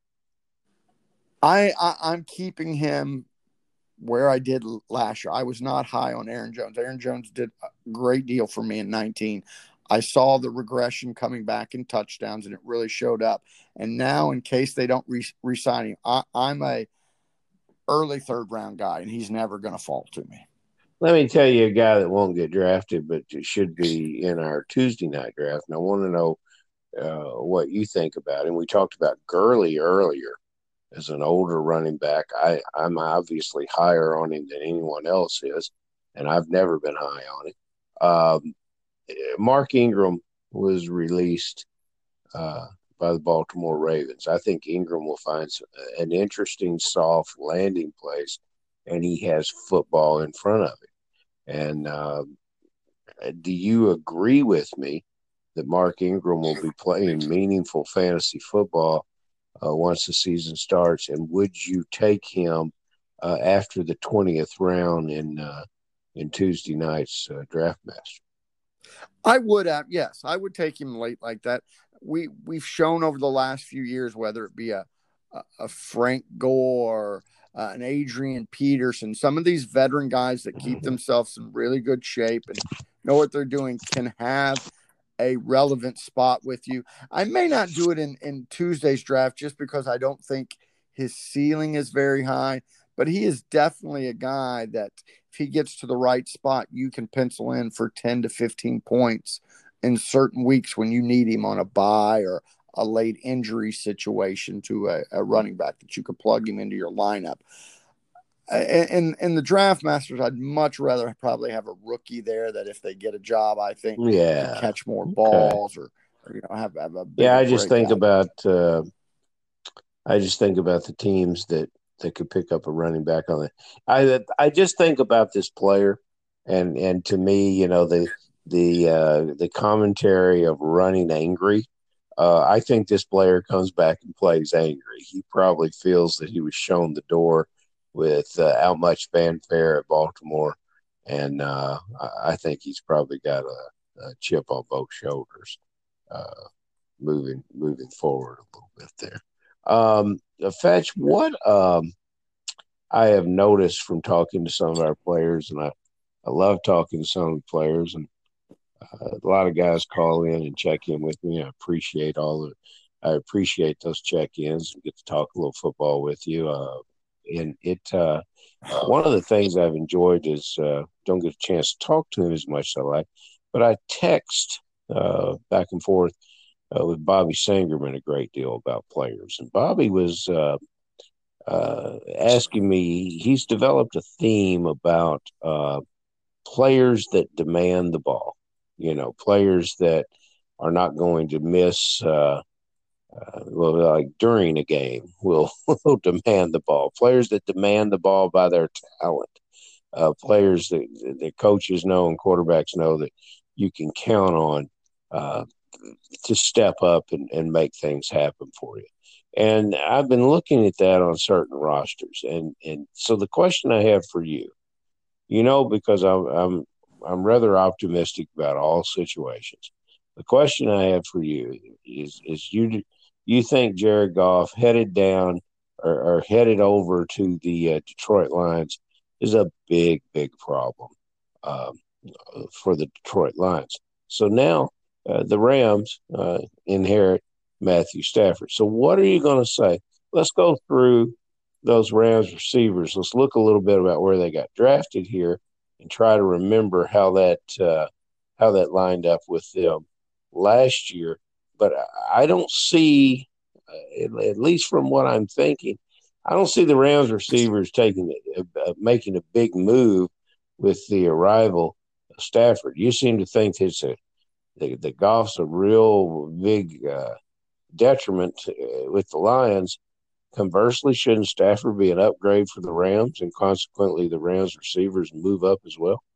I, I I'm keeping him where I did last year. I was not high on Aaron Jones. Aaron Jones did a great deal for me in nineteen. I saw the regression coming back in touchdowns, and it really showed up. And now, in case they don't re- resign him, I, I'm a early third round guy, and he's never going to fall to me. Let me tell you a guy that won't get drafted, but should be in our Tuesday night draft. And I want to know uh, what you think about him. We talked about Gurley earlier as an older running back. I, I'm obviously higher on him than anyone else is, and I've never been high on him. Um, Mark Ingram was released uh, by the Baltimore Ravens. I think Ingram will find an interesting, soft landing place, and he has football in front of him. And uh, do you agree with me that Mark Ingram will be playing meaningful fantasy football uh, once the season starts? And would you take him uh, after the twentieth round in uh, in Tuesday night's uh, Draft Master? I would have, yes, I would take him late like that. We we've shown over the last few years, whether it be a a, a Frank Gore, uh, an Adrian Peterson, some of these veteran guys that keep themselves in really good shape and know what they're doing can have a relevant spot with you. I may not do it in, in Tuesday's draft just because I don't think his ceiling is very high, but he is definitely a guy that if he gets to the right spot, you can pencil in for ten to fifteen points in certain weeks when you need him on a bye or a late injury situation to a, a running back that you could plug him into your lineup. In in the Draft Masters, I'd much rather probably have a rookie there that if they get a job, I think could Yeah. catch more Okay. balls or, or you know have, have a bigger Yeah, I just think breakout. about uh, I just think about the teams that, that could pick up a running back on it. I I just think about this player, and and to me, you know, the the uh, the commentary of running angry. Uh, I think this player comes back and plays angry. He probably feels that he was shown the door with uh, how much fanfare at Baltimore, and uh, I think he's probably got a, a chip on both shoulders, uh, moving moving forward a little bit there. Um, Fetch, what um, I have noticed from talking to some of our players, and I, I love talking to some of the players, and uh, a lot of guys call in and check in with me. I appreciate all the, I appreciate those check-ins and get to talk a little football with you. Uh, and it, uh, one of the things I've enjoyed is uh, don't get a chance to talk to him as much as I like, but I text uh, back and forth uh, with Bobby Sangerman a great deal about players. And Bobby was uh, uh, asking me, he's developed a theme about uh, players that demand the ball, you know, players that are not going to miss, uh, uh, well, like during a game, will, will demand the ball, players that demand the ball by their talent, uh, players that, that coaches know and quarterbacks know that you can count on uh, to step up and, and make things happen for you. And I've been looking at that on certain rosters. And, and so the question I have for you, you know, because I'm, I'm, I'm rather optimistic about all situations. The question I have for you is, is you, you think Jared Goff headed down or, or headed over to the uh, Detroit Lions is a big, big problem um, for the Detroit Lions. So now uh, the Rams uh, inherit Matthew Stafford. So what are you going to say? Let's go through those Rams receivers. Let's look a little bit about where they got drafted here and try to remember how that uh, how that lined up with them last year. But I don't see, uh, at least from what I'm thinking, I don't see the Rams receivers taking uh, making a big move with the arrival of Stafford. You seem to think it's a the, the Goff's a real big uh, detriment uh, with the Lions. conversely, shouldn't Stafford be an upgrade for the Rams, and consequently the Rams receivers move up as well?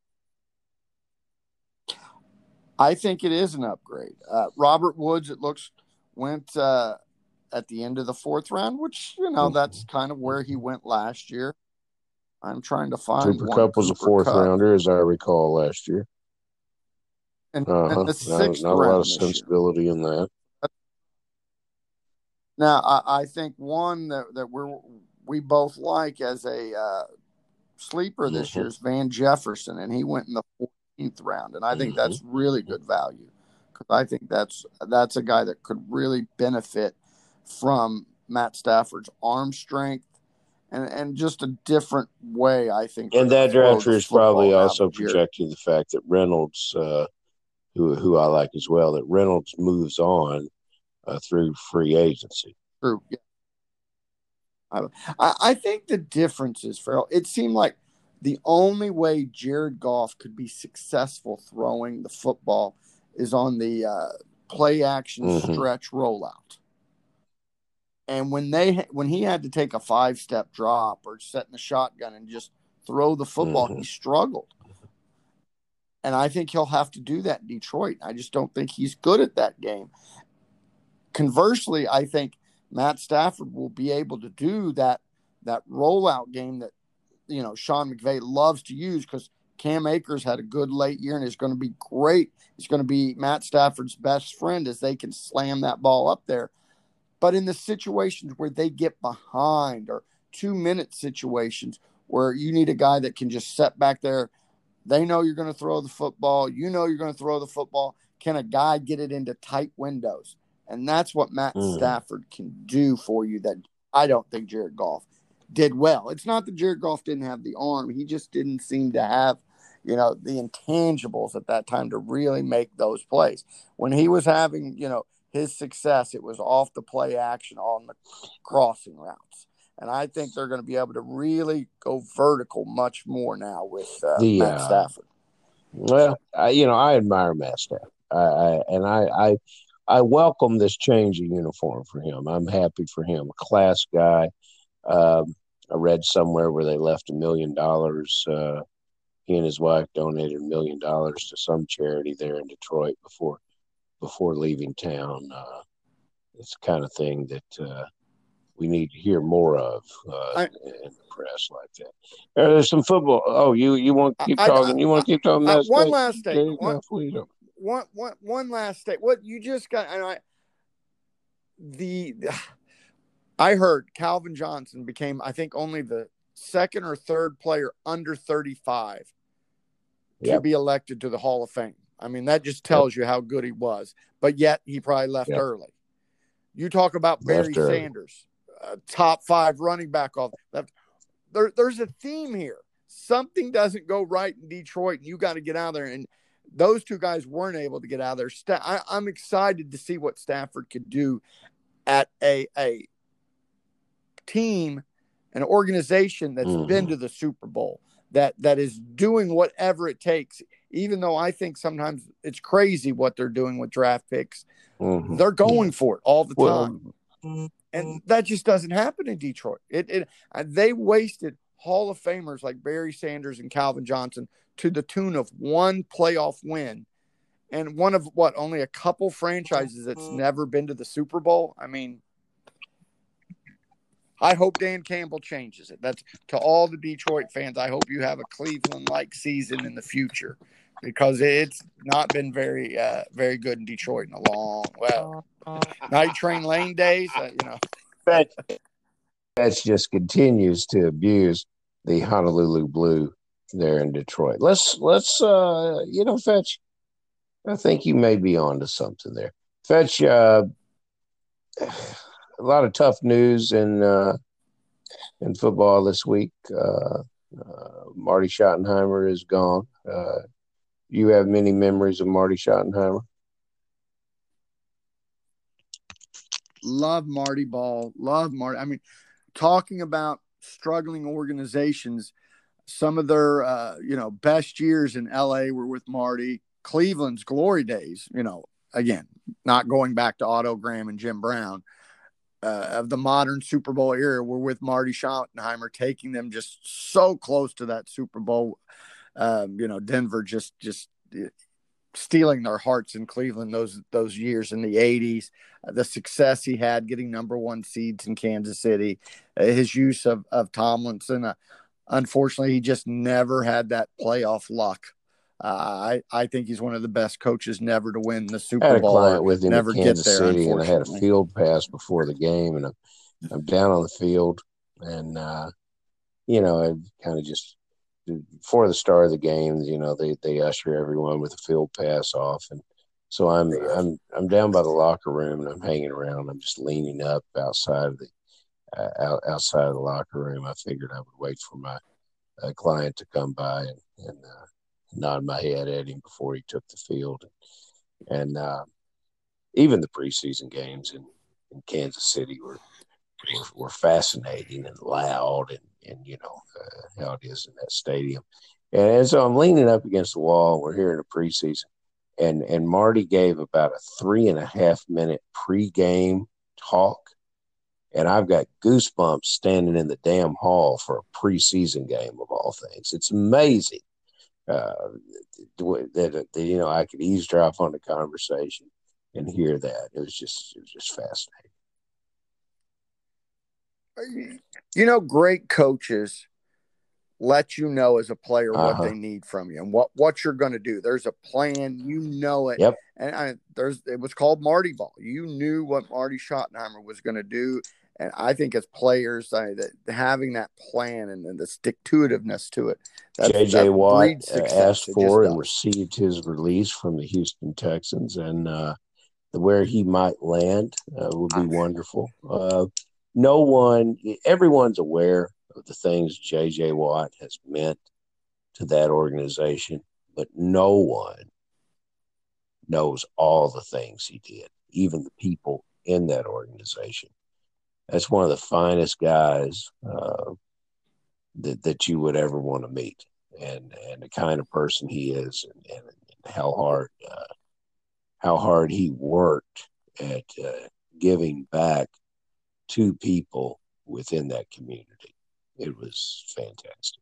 I think it is an upgrade. Uh, Robert Woods, it looks, went uh, at the end of the fourth round, which, you know, that's kind of where he went last year. I'm trying to find Cooper one. Kupp was Cooper a fourth Kupp. rounder, as I recall, last year. And, Uh-huh. and the sixth not, not a round lot of this sensibility year. in that. Now, I, I think one that, that we're we both like as a uh, sleeper this mm-hmm. year is Van Jefferson, and he went in the fourteenth round, and I think mm-hmm. that's really good value because I think that's that's a guy that could really benefit from Matt Stafford's arm strength and, and just a different way, I think. And that drafter is probably also projecting the fact that Reynolds, uh, who who I like as well, that Reynolds moves on uh, through free agency. True. Yeah. I, I think the difference is, Farrell, it seemed like the only way Jared Goff could be successful throwing the football is on the uh, play action mm-hmm. stretch rollout. And when they when he had to take a five step drop or set in the shotgun and just throw the football, mm-hmm. he struggled. And I think he'll have to do that in Detroit. I just don't think he's good at that game. Conversely, I think Matt Stafford will be able to do that that rollout game that, you know, Sean McVay loves to use because Cam Akers had a good late year and is going to be great. He's going to be Matt Stafford's best friend as they can slam that ball up there. But in the situations where they get behind or two-minute situations where you need a guy that can just set back there, they know you're going to throw the football. You know you're going to throw the football. Can a guy get it into tight windows? And that's what Matt mm. Stafford can do for you that I don't think Jared Goff did well. It's not that Jared Goff didn't have the arm. He just didn't seem to have, you know, the intangibles at that time to really make those plays. When he was having, you know, his success, it was off the play action on the crossing routes. And I think they're going to be able to really go vertical much more now with uh, the, Matt Stafford. Uh, well, I, you know, I admire Matt Stafford. I, I, and I, I – I welcome this change of uniform for him. I'm happy for him. A class guy. Um, I read somewhere where they left a million dollars. Uh, he and his wife donated a million dollars to some charity there in Detroit before before leaving town. Uh, it's the kind of thing that uh, we need to hear more of uh, I, in the press like that. Uh, there's some football. Oh, you you want to keep I, talking? I, you want to keep talking? I, that one state? last statement. One, no, one, one, one last state. What you just got, and I, the, I heard Calvin Johnson became, I think, only the second or third player under thirty-five yep. to be elected to the Hall of Fame. I mean, that just tells yep. you how good he was. But yet, he probably left yep. early. You talk about Barry left Sanders, uh, top five running back off left. There, there's a theme here. Something doesn't go right in Detroit, and you got to get out there. And those two guys weren't able to get out there. Sta- I, I'm excited to see what Stafford could do at a, a team, an organization that's mm-hmm. been to the Super Bowl, that that is doing whatever it takes, even though I think sometimes it's crazy what they're doing with draft picks. Mm-hmm. They're going yeah. for it all the time. Well, and that just doesn't happen in Detroit. It, it They wasted Hall of Famers like Barry Sanders and Calvin Johnson to the tune of one playoff win. And one of, what, only a couple franchises that's never been to the Super Bowl. I mean, I hope Dan Campbell changes it. That's to all the Detroit fans. I hope you have a Cleveland-like season in the future because it's not been very, uh, very good in Detroit in a long, well, Night Train Lane days, uh, you know. That that's just continues to abuse the Honolulu Blue there in Detroit. Let's let's uh, you know, Fetch. I think you may be on to something there, Fetch. Uh, a lot of tough news in uh, in football this week. Uh, uh, Marty Schottenheimer is gone. Uh, you have many memories of Marty Schottenheimer? Love Marty Ball. Love Marty. I mean, talking about struggling organizations, some of their uh, you know best years in L A were with Marty. Cleveland's glory days, you know, again, not going back to Otto Graham and Jim Brown. uh, of the modern Super Bowl era were with Marty Schottenheimer, taking them just so close to that Super Bowl. Um, you know, Denver just just stealing their hearts in Cleveland those those years in the eighties. Uh, the success he had getting number one seeds in Kansas City, uh, his use of of Tomlinson. Uh, unfortunately, he just never had that playoff luck. Uh, I I think he's one of the best coaches never to win the Super I had a Bowl. client with him never at Kansas get there, City, and I had a unfortunately. field pass before the game, and I'm, I'm down on the field, and uh, you know, I kind of just before the start of the game, you know, they they usher everyone with a field pass off, and so I'm I'm I'm down by the locker room, and I'm hanging around. I'm just leaning up outside of the uh, out, outside of the locker room. I figured I would wait for my uh, client to come by and, and uh, nod my head at him before he took the field, and, and uh, even the preseason games in, in Kansas City were, were were fascinating and loud, and and you know uh, how it is in that stadium. And, and so I'm leaning up against the wall. We're here in the preseason, and and Marty gave about a three and a half minute pregame talk, and I've got goosebumps standing in the damn hall for a preseason game of all things. It's amazing uh, that, that you know I could eavesdrop on the conversation and hear that. It was just it was just fascinating. You know, great coaches let you know as a player what Uh-huh. they need from you and what, what you're going to do. There's a plan, you know it. Yep. And I, there's it was called Marty Ball. You knew what Marty Schottenheimer was going to do. And I think as players, I, that having that plan and, and the stick-to-itiveness to it, that's, J J that Watt breeds success. asked It for just and does. received his release from the Houston Texans, and uh, where he might land uh, would be wonderful. Uh, no one, everyone's aware of the things J J Watt has meant to that organization, but no one knows all the things he did, even the people in that organization. That's one of the finest guys uh, that that you would ever want to meet, and and the kind of person he is, and, and how hard uh, how hard he worked at uh, giving back to people within that community. It was fantastic.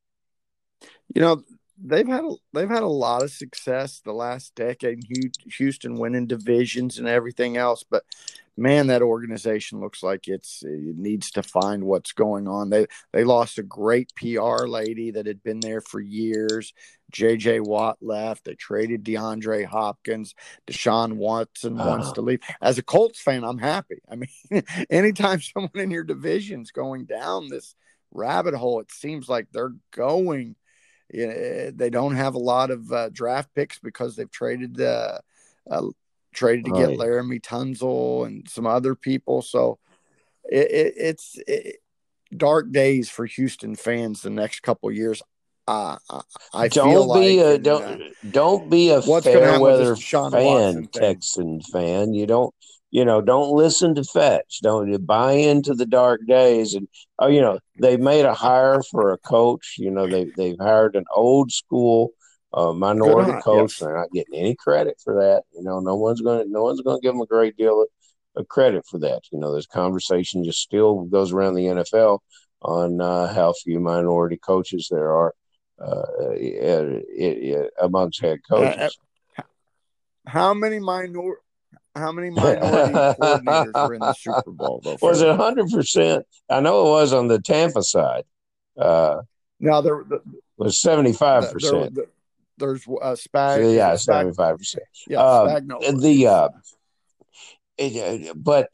You know, they've had a, they've had a lot of success the last decade. Houston winning divisions and everything else, but man, that organization looks like it's it needs to find what's going on. They they lost a great P R lady that had been there for years. J J Watt left. They traded DeAndre Hopkins. Deshaun Watson uh, wants to leave. As a Colts fan, I'm happy. I mean, anytime someone in your division's going down this rabbit hole, it seems like they're going. You know, they don't have a lot of uh, draft picks because they've traded uh, uh, traded to get right. Laramie Tunzel and some other people. So it, it, it's it, dark days for Houston fans the next couple of years. Uh, I, I don't feel be like a and, don't uh, don't be a fair weather fan, Texan fan. You don't you know don't listen to Fetch. Don't buy into the dark days. And oh, you know they've made a hire for a coach. You know they they've hired an old school uh, minority Good, coach. Yes. They're not getting any credit for that. You know no one's going to no one's going to give them a great deal of, of credit for that. You know this conversation just still goes around the N F L on uh, how few minority coaches there are. Uh, it, it, amongst head coaches. Uh, how many minor how many minority coordinators were in the Super Bowl though? Was it one hundred percent? I know it was on the Tampa side. Uh, now there the, was seventy-five percent. There, there's a Spag. So, yeah, seventy-five percent. Yeah, uh, Spagnuolo. The uh, it, but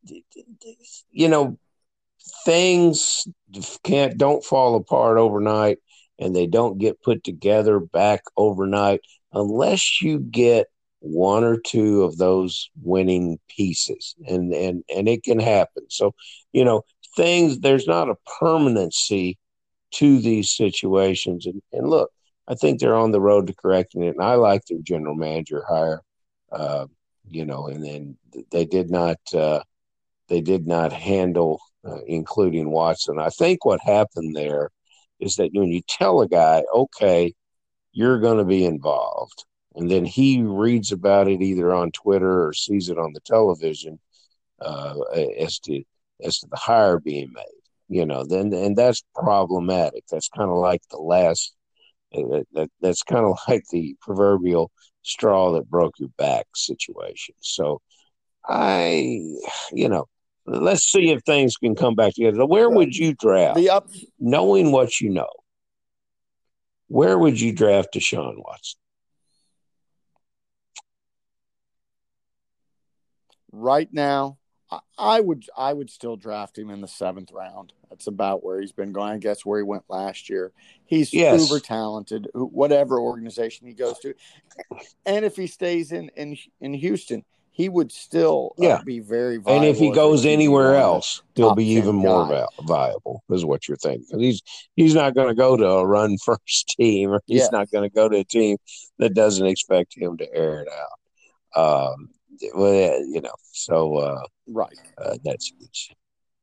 you know things can't don't fall apart overnight. And they don't get put together back overnight unless you get one or two of those winning pieces. And, and, and it can happen. So, you know, things, there's not a permanency to these situations. And, and look, I think they're on the road to correcting it. And I like their general manager hire, uh, you know, and then they did not, uh, they did not handle, uh, including Watson. I think what happened there is that when you tell a guy, okay, you're going to be involved, and then he reads about it either on Twitter or sees it on the television, uh, as to as to the hire being made. You know, then and that's problematic. That's kind of like the last. That, that that's kind of like the proverbial straw that broke your back situation. So I, you know, let's see if things can come back together. Where would you draft, The up knowing what you know? Where would you draft Deshaun Watson? right now, I, I would I would still draft him in the seventh round. That's about where he's been going. I guess where he went last year. He's Yes. uber talented, whatever organization he goes to, and if he stays in in, in Houston, he would still uh, Yeah. be very viable. And if he as a goes Q B anywhere one, else, he'll top be even ten more guy. val- viable, is what you're thinking. 'Cause he's he's not going to go to a run first team, or he's Yeah. not going to go to a team that doesn't expect him to air it out. Um, well, yeah, you know, so uh, Right. uh, that's huge.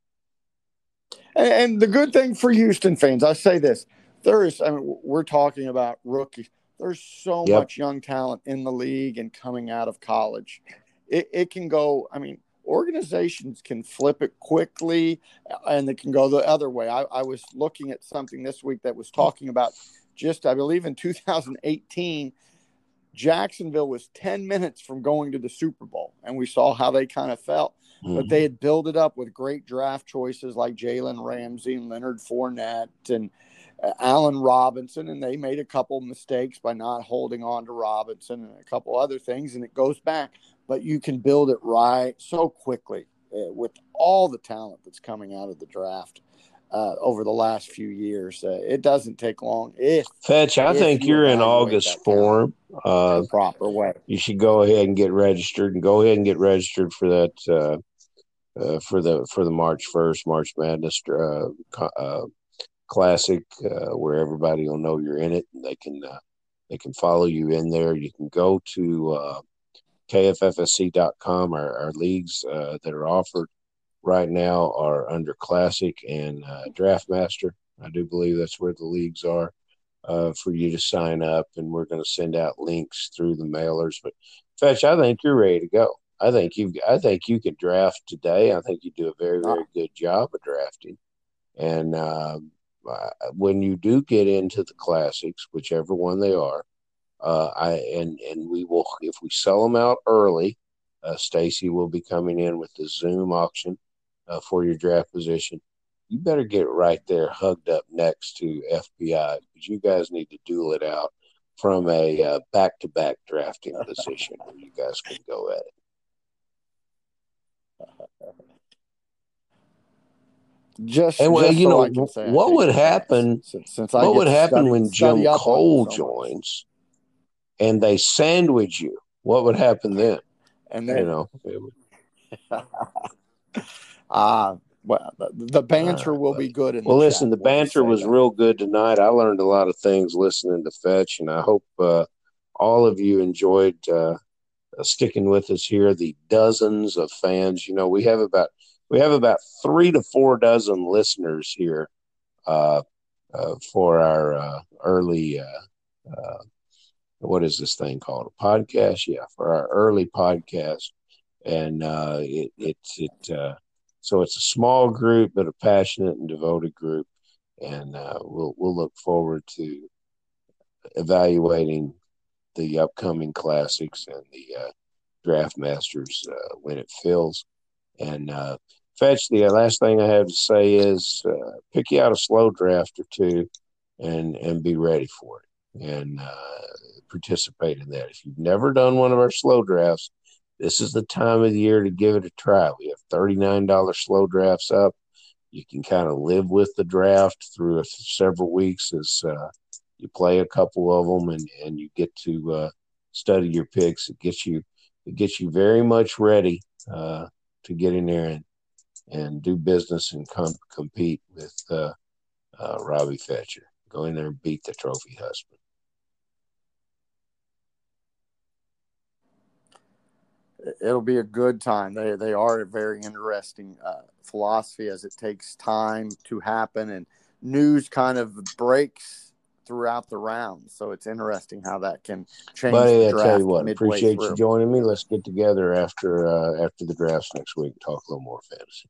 And, and the good thing for Houston fans, I say this: there is. I mean, we're talking about rookies. There's so Yep. much young talent in the league and coming out of college. It, it can go. I mean, organizations can flip it quickly, and it can go the other way. I, I was looking at something this week that was talking about just, I believe, in two thousand eighteen, Jacksonville was ten minutes from going to the Super Bowl, and we saw how they kind of felt. Mhm. But they had built it up with great draft choices like Jalen Ramsey and Leonard Fournette and uh, Allen Robinson, and they made a couple mistakes by not holding on to Robinson and a couple other things, and it goes back. But you can build it right so quickly uh, with all the talent that's coming out of the draft uh, over the last few years. Uh, it doesn't take long if Fetch, I if think you you're in evaluate August that talent form. Uh, the proper way. you should go ahead and get registered, and go ahead and get registered for that uh, uh, for the for the March first March Madness uh, uh, Classic, uh, where everybody will know you're in it, and they can uh, they can follow you in there. You can go to uh, K F F S C dot com. Our, our leagues uh, that are offered right now are under Classic and uh, Draft Master. I do believe that's where the leagues are uh, for you to sign up, and we're going to send out links through the mailers. But Fetch, I think you're ready to go. I think you I think you could draft today. I think you do a very very good job of drafting, and um, uh, when you do get into the classics, whichever one they are, uh, I and and we will, if we sell them out early, uh, Stacy will be coming in with the Zoom auction uh, for your draft position. You better get right there, hugged up next to F B I, because you guys need to duel it out from a uh, back-to-back drafting position where you guys can go at it. Just, And well, just you so know, I can say I what take would a chance, happen? since, since I What get would to happen study, when study Jim up on it Cole so much. joins and they sandwich you? What would happen then? And You then, know, it would- uh, well, the, the banter All will right, be good in well, the listen, chat. the We'll just banter say was that. real good tonight. I learned a lot of things listening to Fetch, and I hope uh, all of you enjoyed uh, sticking with us here. The dozens of fans, you know, we have about we have about three to four dozen listeners here uh, uh, for our uh, early. Uh, uh, what is this thing called? A podcast? Yeah, for our early podcast, and uh, it it it. Uh, so it's a small group, but a passionate and devoted group, and uh, we'll we'll look forward to evaluating the upcoming classics and the uh, draft masters uh, when it fills. And uh, Fetch, the last thing I have to say is uh, pick you out a slow draft or two, and and be ready for it, and uh, participate in that. If you've never done one of our slow drafts, this is the time of the year to give it a try. We have thirty-nine dollars slow drafts up. You can kind of live with the draft through a, several weeks as uh, you play a couple of them, and, and you get to uh, study your picks. It gets you it gets you very much ready uh, to get in there and, and do business and com- compete with uh, uh, Robbie Fetcher. Go in there and beat the trophy husband. It'll be a good time. They they are a very interesting uh, philosophy, as it takes time to happen, and news kind of breaks throughout the round. So it's interesting how that can change Buddy, the I draft tell you what, midway appreciate through. you joining me. Let's get together after uh, after the drafts next week and talk a little more fantasy.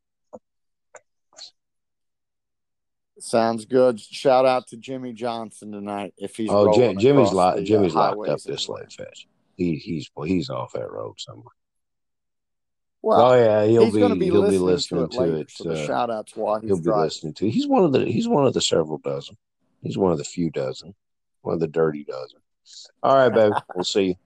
Sounds good. Shout out to Jimmy Johnson tonight if he's oh, rolling Jim, Jimmy's across lo- the, Jimmy's uh, locked up highways this anywhere. late fetch. He he's well, he's off that road somewhere. Well, oh yeah, he'll he's be going to be he'll listening, be listening to it later. it. So the Uh, shout out's while he's he'll be driving. listening to. He's one of the he's one of the several dozen. He's one of the few dozen. One of the dirty dozen. All right, baby. We'll see you.